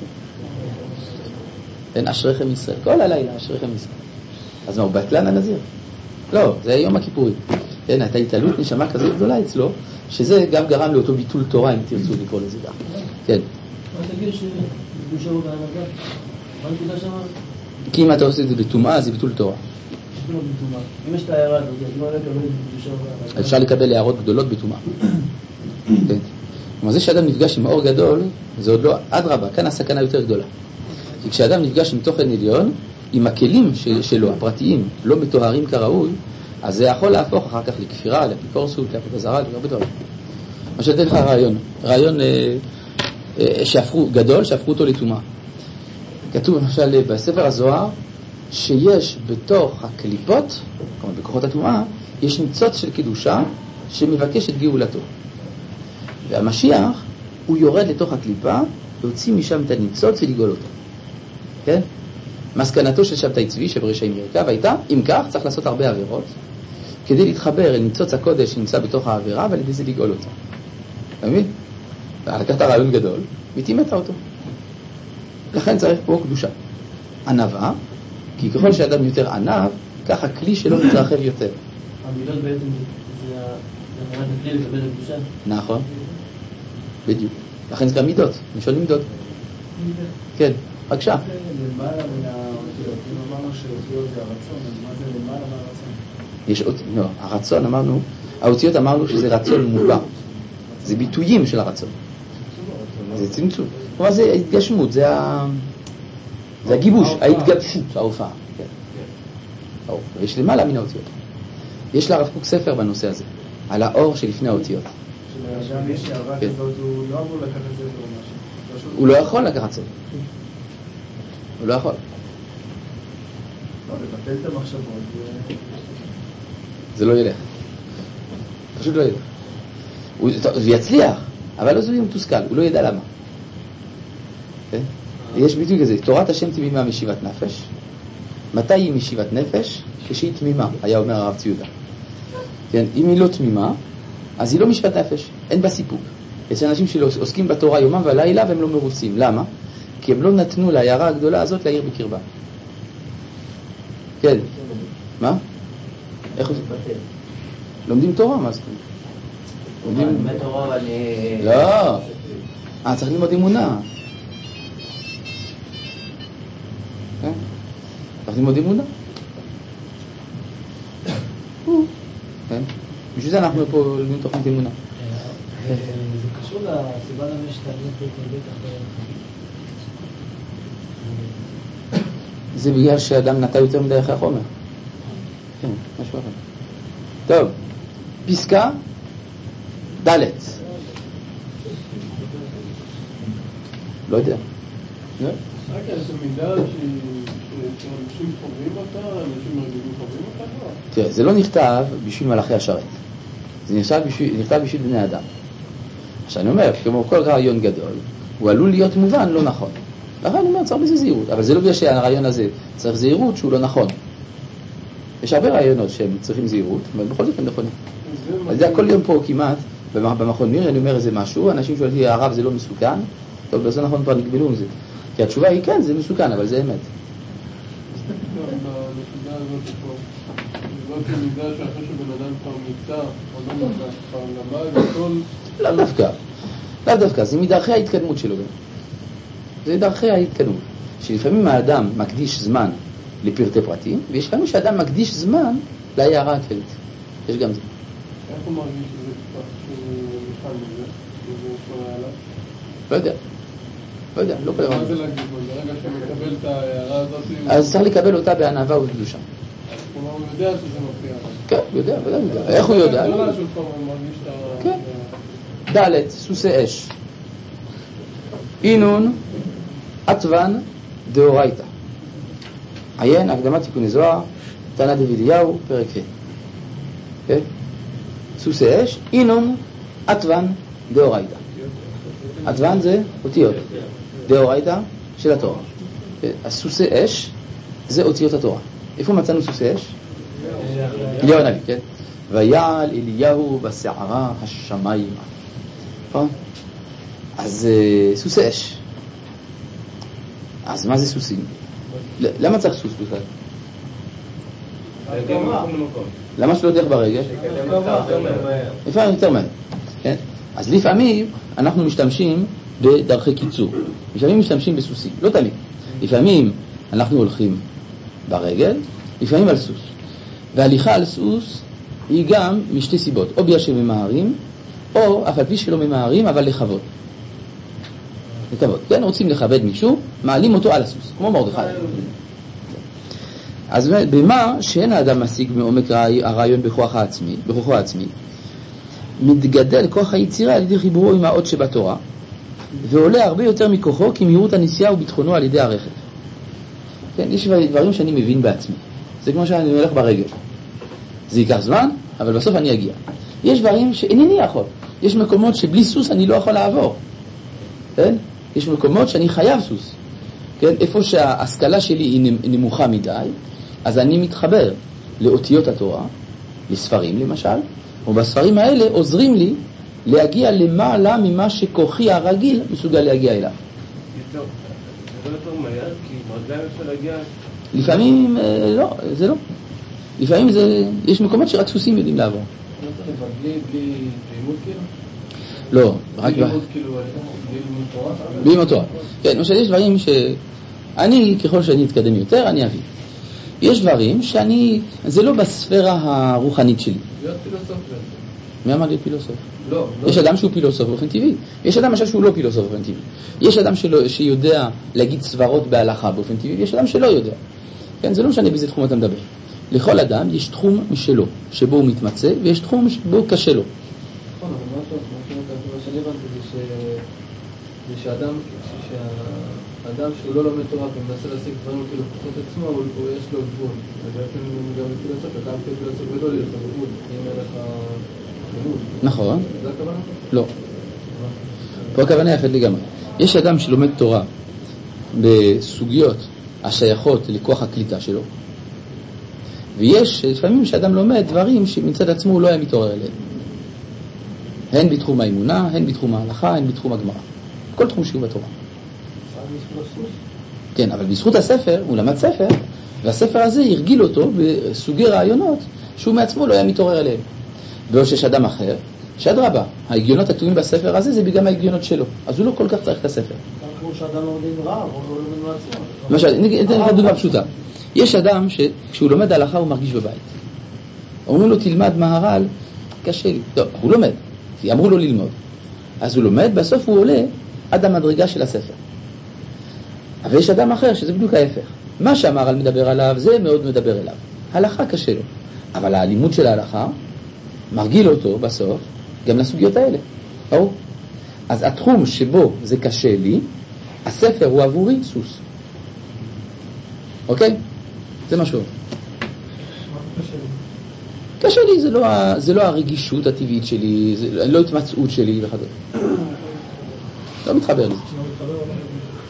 כן? אשריכם ישראל, כל הלילה אשריכם ישראל. אז מה, הוא בטלן הנזיר? לא, זה יום הכיפורים. כן, הייתה התעלות נשמה כזאת גדולה אצלו, שזה גם גרם לאותו ביטול תורה, אם תרצו לקרוא לזה כך. כן. מה תגיד שבקדושה הוא בהנהגה? מה נקודה שם? כי אם אתה עושה את זה בטומאה, זה ביטול תורה. אם יש את ההערה הזאת, אז לא לקבל בקדושה הוא בהנהגה. אפשר לקבל הערות גדולות בטומאה. כן. כלומר, זה שאדם נפגש עם אור גדול, זה עוד לא, אדרבה, כאן הסכנה יותר גדולה. כי כשאדם נפגש עם תוכן עליון, עם הכלים של, שלו, הפרטיים, לא מטוהרים כראוי, אז זה יכול להפוך אחר כך לכפירה, לאפיקורסות, לעבודה זרה, להרבה דברים. מה שאתן לך רעיון, רעיון אה, אה, שהפכו, גדול, שהפכו אותו לטומאה. כתוב למשל בספר הזוהר, שיש בתוך הקליפות, כלומר בכוחות הטומאה, יש ניצוץ של קידושה שמבקש את גאולתו. והמשיח, הוא יורד לתוך הקליפה, להוציא משם את הניצוץ ולגאול אותו. כן? מסקנתו של שבתאי צבי, שברשעים ירכב, הייתה, אם כך, צריך לעשות הרבה עבירות, כדי להתחבר אל ניצוץ הקודש שנמצא בתוך העבירה, ועל ידי זה לגאול אותה. אתה מבין? לקחת רעיון גדול, ותימת אותו. לכן צריך פה קדושה. ענווה, כי ככל שאדם יותר ענב, כך הכלי שלו מתרחב יותר. המילות בעצם זה המרת הכלי לקבל את קדושה? נכון. בדיוק. לכן זה גם מידות, נשאול מידות. כן, בבקשה. למעלה מן האותיות, אם אמרנו שאותיות זה הרצון, אז מה זה למעלה מהרצון? יש עוד, לא, הרצון אמרנו, האותיות אמרנו שזה רצון מובע. זה ביטויים של הרצון. זה צמצום. כלומר זה התגשמות, זה ה... זה הגיבוש, ההתגבשות, ההופעה. ויש למעלה מן האותיות. יש לרב קוק ספר בנושא הזה, על האור שלפני האותיות. כשלאדם יש הערה כזאת, הוא לא אמור לקחת ספר או משהו. הוא לא יכול לקחת ספר. הוא לא יכול. לא, לבטל את המחשבות. זה לא ילך. פשוט לא ילך. הוא יצליח, אבל אז הוא יהיה מתוסכל, הוא לא ידע למה. כן? יש ביטוי כזה, תורת השם תמימה משיבת נפש. מתי היא משיבת נפש? כשהיא תמימה, היה אומר הרב ציודה. כן? אם היא לא תמימה, אז היא לא משיבת נפש, אין בה סיפוק. יש אנשים שעוסקים בתורה יומם ולילה והם לא מרוצים. למה? כי הם לא נתנו להערה הגדולה הזאת להעיר בקרבה. כן. מה? איך זה? לומדים תורה, מה זה? לומדים תורה, אבל... לא. אה, צריך ללמוד אמונה. כן? צריך ללמוד אמונה. כן? בשביל זה אנחנו פה לומדים תוכנית אמונה. זה קשור לסיבה למה יש תענית בית אחרי... זה בגלל שאדם נטע יותר מדי אחרי החומר. כן, משהו אחר. טוב, פסקה ד' לא יודע. רק איזו מידה שאנשים חווים אותה, אנשים רגילים חווים אותה? תראה, זה לא נכתב בשביל מלאכי השרת. זה נכתב בשביל, נכתב בשביל בני אדם. עכשיו אני אומר, כמו כל רעיון גדול, הוא עלול להיות מובן לא נכון. לכן אני אומר, צריך בזה זהירות, אבל זה לא בגלל שהרעיון הזה צריך זהירות שהוא לא נכון. יש הרבה רעיונות שהם צריכים זהירות, אבל בכל זאת הם נכונים. אז זה כל יום פה כמעט, במכון מירי, אני אומר איזה משהו, אנשים שואלים לי, הרב זה לא מסוכן? טוב, לא זה נכון, כבר נקבלו עם זה. כי התשובה היא כן, זה מסוכן, אבל זה אמת. בנקודה הזאת פה, זאת מידה שאחרי שבן אדם כבר מיטה, או לא מיטה, כבר למד, וכל... לא דווקא, לא דווקא, זה מדרכי ההתקדמות שלו. זה דרכי ההתקדמות. שלפעמים האדם מקדיש זמן לפרטי פרטים, ויש פעמים שאדם מקדיש זמן להערה הכללית. יש גם זה. איך הוא מרגיש שזה כבר, שהוא נבחן בזה, שזה שומע עליו? לא יודע. לא יודע, לא כל דבר. מה זה להגיד? ברגע שמקבל את ההערה הזאת... אז צריך לקבל אותה בענווה ובקדושה. כלומר, הוא יודע שזה מופיע. כן, הוא יודע, הוא יודע. איך הוא יודע? כן. ד' סוסי אש. אינון עטוון דאורייתא. עיין הקדמת תיקוני זוהר, תנא דבדיהו, פרק ה'. כן? סוסי אש, אינון עטוון דאורייתא. עטוון זה אותיות. דאורייתא של התורה. אז סוסי אש זה אותיות התורה. איפה מצאנו סוסי אש? אליהו הנביא, כן? ויעל אליהו בסערה השמיים. נכון? אז סוסי אש. אז מה זה סוסים? למה צריך סוס בכלל? למה שלא תלך ברגל? לפעמים יותר מהר. אז לפעמים אנחנו משתמשים בדרכי קיצור. לפעמים משתמשים בסוסים, לא תמיד. לפעמים אנחנו הולכים ברגל, לפעמים על סוס. והליכה על סוס היא גם משתי סיבות, או בגלל שממהרים, או אף על פי שלא ממהרים, אבל לכבוד. לכבוד. כן, רוצים לכבד מישהו, מעלים אותו על הסוס, כמו מרדכי. אז במה שאין האדם משיג מעומק הרעיון בכוח העצמי, בכוחו העצמי, מתגדל כוח היצירה על ידי חיבורו עם האות שבתורה, ועולה הרבה יותר מכוחו כמהירות הנסיעה וביטחונו על ידי הרכב. כן, יש דברים שאני מבין בעצמי. זה כמו שאני הולך ברגל. זה ייקח זמן, אבל בסוף אני אגיע. יש דברים שאינני יכול. יש מקומות שבלי סוס אני לא יכול לעבור. כן? יש מקומות שאני חייב סוס. כן? איפה שההשכלה שלי היא נמוכה מדי, אז אני מתחבר לאותיות התורה, לספרים למשל, ובספרים האלה עוזרים לי להגיע למעלה ממה שכוחי הרגיל מסוגל להגיע אליו. זה לא יותר מהר, כי מרגליים אפשר להגיע... לפעמים לא, זה לא. לפעמים זה, יש מקומות שרק סוסים יודעים לעבור. לא צריך בלי לימוד כאילו? לא, רק בלי לימוד כאילו, בלי לימוד תורה? בלי לימוד תורה. כן, למשל יש דברים שאני, ככל שאני אתקדם יותר, אני אביא. יש דברים שאני, זה לא בספירה הרוחנית שלי. להיות פילוסוף בעצם. מי אמר להיות פילוסוף? לא. יש אדם שהוא פילוסוף באופן טבעי. יש אדם שהוא לא פילוסוף באופן טבעי. יש אדם שלא, שיודע להגיד סברות בהלכה באופן טבעי, ויש אדם שלא יודע. כן, זה לא משנה באיזה תחום אתה מדבר. לכל אדם יש תחום משלו, שבו הוא מתמצא, ויש תחום שבו קשה לו. נכון, אבל מה טוב, מה שאני הבנתי זה שאדם, שהאדם שהוא לא לומד תורה ומנסה להשיג דברים כאילו כוחות עצמו, הוא יש לו גבול. ובעצם גם בפילוסוף, גם כפילוסוף גדול יש לו גבול, אם אין לך גבול. נכון. זה הכוונה? לא. פה הכוונה יפת לגמרי. יש אדם שלומד תורה בסוגיות השייכות לכוח הקליטה שלו, ויש לפעמים שאדם לומד דברים שמצד עצמו הוא לא היה מתעורר אליהם. הן בתחום האמונה, הן בתחום ההלכה, הן בתחום הגמרא. כל תחום שהוא בתורה. כן, אבל בזכות הספר, הוא למד ספר, והספר הזה הרגיל אותו בסוגי רעיונות שהוא מעצמו לא היה מתעורר אליהם. ועוד שיש אדם אחר, שאדרבה, ההגיונות הכתובים בספר הזה זה בגלל ההגיונות שלו. אז הוא לא כל כך צריך את הספר. כמו שאדם לא לומד רב, או לא לומד מעצמו. למשל, אני אתן לך דוגמה פשוטה. יש אדם שכשהוא לומד הלכה הוא מרגיש בבית. אומרים לו תלמד מהר"ל, קשה לי. טוב, הוא לומד, כי אמרו לו ללמוד. אז הוא לומד, בסוף הוא עולה עד המדרגה של הספר. אבל יש אדם אחר שזה בדיוק ההפך. מה שהמהר"ל מדבר עליו זה מאוד מדבר אליו. הלכה קשה לו. אבל הלימוד של ההלכה מרגיל אותו בסוף גם לסוגיות האלה. ברור? אז התחום שבו זה קשה לי, הספר הוא עבורי סוס. אוקיי? זה משהו. קשה לי, זה לא, זה לא הרגישות הטבעית שלי, זה לא התמצאות שלי וכדומה. לא מתחבר לזה.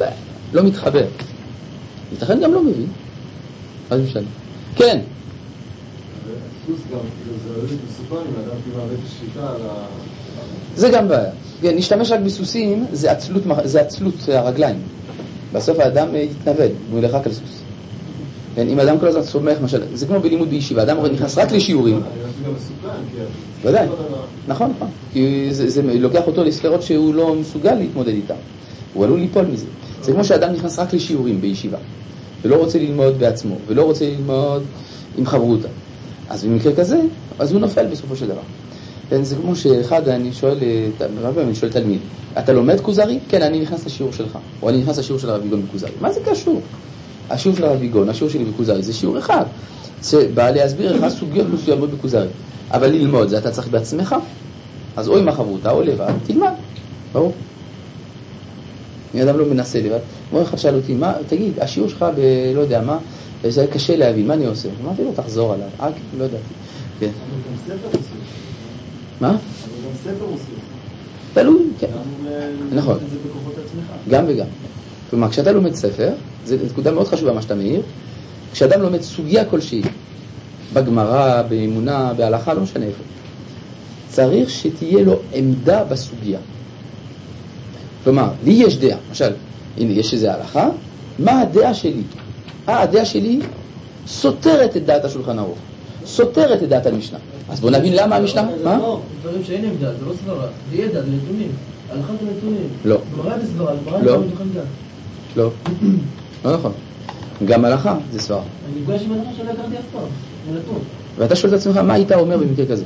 לא מתחבר. ייתכן גם לא מבין. אז משנה. כן. סוס גם, זה עולה בסופן, אם האדם כאילו עולה בשיטה על ה... זה גם בעיה. כן, להשתמש רק בסוסים, זה עצלות, זה עצלות הרגליים. בסוף האדם יתנבד, הוא ילך רק על סוס. כן, אם האדם כל הזמן סומך, משל, זה כמו בלימוד בישיבה, האדם נכנס רק לשיעורים. אני גם מסוכן, כי... ודאי, נכון, נכון. כי זה, זה לוקח אותו לספרות שהוא לא מסוגל להתמודד איתם. הוא עלול ליפול מזה. זה כמו שאדם נכנס רק לשיעורים בישיבה, ולא רוצה ללמוד בעצמו, ולא רוצה ללמוד עם חברותה. אז במקרה כזה, אז הוא נופל בסופו של דבר. כן, זה כמו שאחד, אני שואל, אני שואל תלמיד, אתה לומד כוזרי? כן, אני נכנס לשיעור שלך, או אני נכנס לשיעור של הרב ויגון בכוזרי. מה זה קשור? השיעור של הרב ויגון, השיעור שלי בכוזרי, זה שיעור אחד. זה בא להסביר לך סוגיות מסוימות בכוזרי. אבל ללמוד, זה אתה צריך בעצמך. אז או עם החברותה, או לבד, תלמד. ברור. אני אדם לא מנסה לבד. כמו אחד שאל אותי, מה, תגיד, השיעור שלך ב... לא יודע מה, זה קשה להבין, מה אני עושה? אמרתי לו, תחזור עליו. אה, לא ידעתי. כן. אבל גם ספר עושה. מה? אבל גם ספר עושה. תלוי, כן. גם נכון. זה בכוחות עצמך. גם וגם. כלומר, כשאתה לומד ספר, זו נקודה מאוד חשובה מה שאתה מעיר, כשאדם לומד סוגיה כלשהי, בגמרא, באמונה, בהלכה, לא משנה איפה, צריך שתהיה לו עמדה בסוגיה. כלומר, לי יש דעה, למשל, הנה, יש איזו הלכה, מה הדעה שלי? אה, הדעה שלי סותרת את דעת השולחן ערוך, סותרת את דעת המשנה. אז בואו נבין למה המשנה? זה לא, דברים שאין עמדה, זה לא סברה, זה ידע, זה נתונים. הלכה זה נתונים. לא. גמרא זה סברה, גמרא לא. זה מתוך עמדה. לא. לא נכון. גם הלכה זה סברה. אני נפגש עם הלכה שלא הכרתי אף פעם, זה נתון. ואתה שואל את עצמך, מה היית אומר במקרה כזה?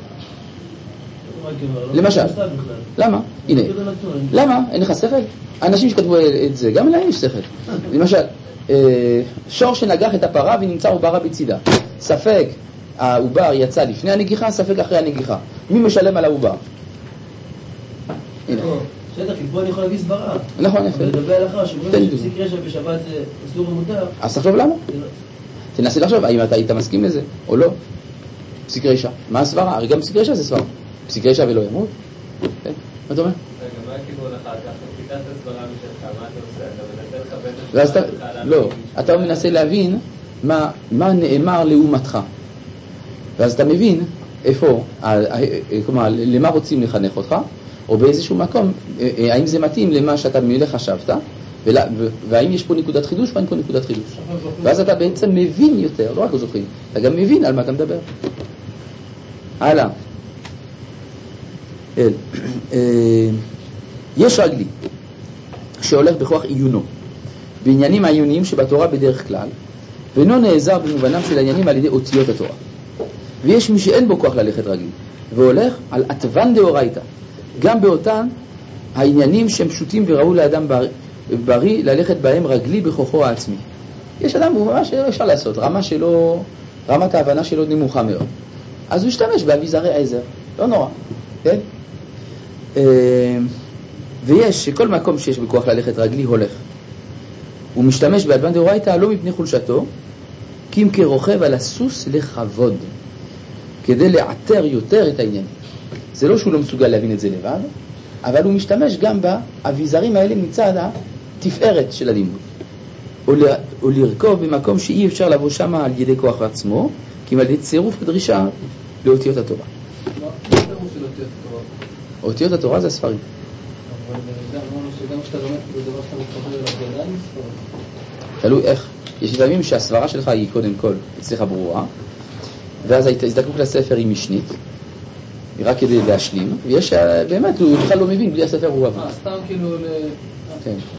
למשל. למה? הנה. למה? אין לך שכל? האנשים שכתבו את זה, גם להם יש שכל. למשל, שור שנגח את הפרה ונמצא עוברה בצידה. ספק, העובר יצא לפני הנגיחה, ספק אחרי הנגיחה. מי משלם על העובר? הנה. שטח, כי פה אני יכול להביא סברה. נכון, יפה. ולדבר הלכה, שאומרים שפסיק רשע בשבת זה אסור ומותר. אז תחשוב למה? תנסי לחשוב, האם אתה היית מסכים לזה או לא? פסיק רשע. מה הסברה? הרי גם פסיק רשע זה סברה. פסיק רשע ולא ימות? כן, מה אתה אומר? רגע, מה הכיוון לך? ככה, פסיקת הסברה משלך, מה אתה עושה? אתה מנסה לכבד את לא, אתה מנסה להבין מה נאמר לעומתך. ואז אתה מבין איפה, כלומר, למה רוצים לחנך אותך, או באיזשהו מקום, האם זה מתאים למה שאתה מלך חשבת, והאם יש פה נקודת חידוש ואין פה נקודת חידוש. ואז אתה בעצם מבין יותר, לא רק זוכרים, אתה גם מבין על מה אתה מדבר. הלאה. אל. יש רגלי שהולך בכוח עיונו בעניינים העיוניים שבתורה בדרך כלל, ואינו נעזר במובנם של העניינים על ידי אותיות התורה. ויש מי שאין בו כוח ללכת רגלי, והולך על עטבן דאורייתא, גם באותן העניינים שהם פשוטים וראו לאדם בריא ללכת בהם רגלי בכוחו העצמי. יש אדם, הוא ממש אפשר לעשות, רמה שלו, רמת ההבנה שלו נמוכה מאוד. אז הוא ישתמש באביזרי עזר, לא נורא, כן? ויש שכל מקום שיש בכוח ללכת רגלי הולך. הוא משתמש בעטבן דאורייתא לא מפני חולשתו, כי אם כרוכב על הסוס לכבוד, כדי לאתר יותר את העניין. זה לא שהוא לא מסוגל להבין את זה לבד, אבל הוא משתמש גם באביזרים האלה מצד התפארת של הלימוד. או לרכוב במקום שאי אפשר לבוא שם על ידי כוח עצמו, כי על ידי צירוף ודרישה לאותיות התורה. מה הפירוש של אותיות התורה? אותיות התורה זה הספרים. אבל גם כשאתה לומד זה דבר שאתה מתחבר אליו בידיים ספרים. תלוי איך. יש לפעמים שהסברה שלך היא קודם כל אצלך ברורה, ואז היית הזדקוק לספר עם משנית, רק כדי להשלים, ויש באמת, הוא בכלל לא מבין בלי הספר הוא עבר. אה, סתם כאילו ל... כן.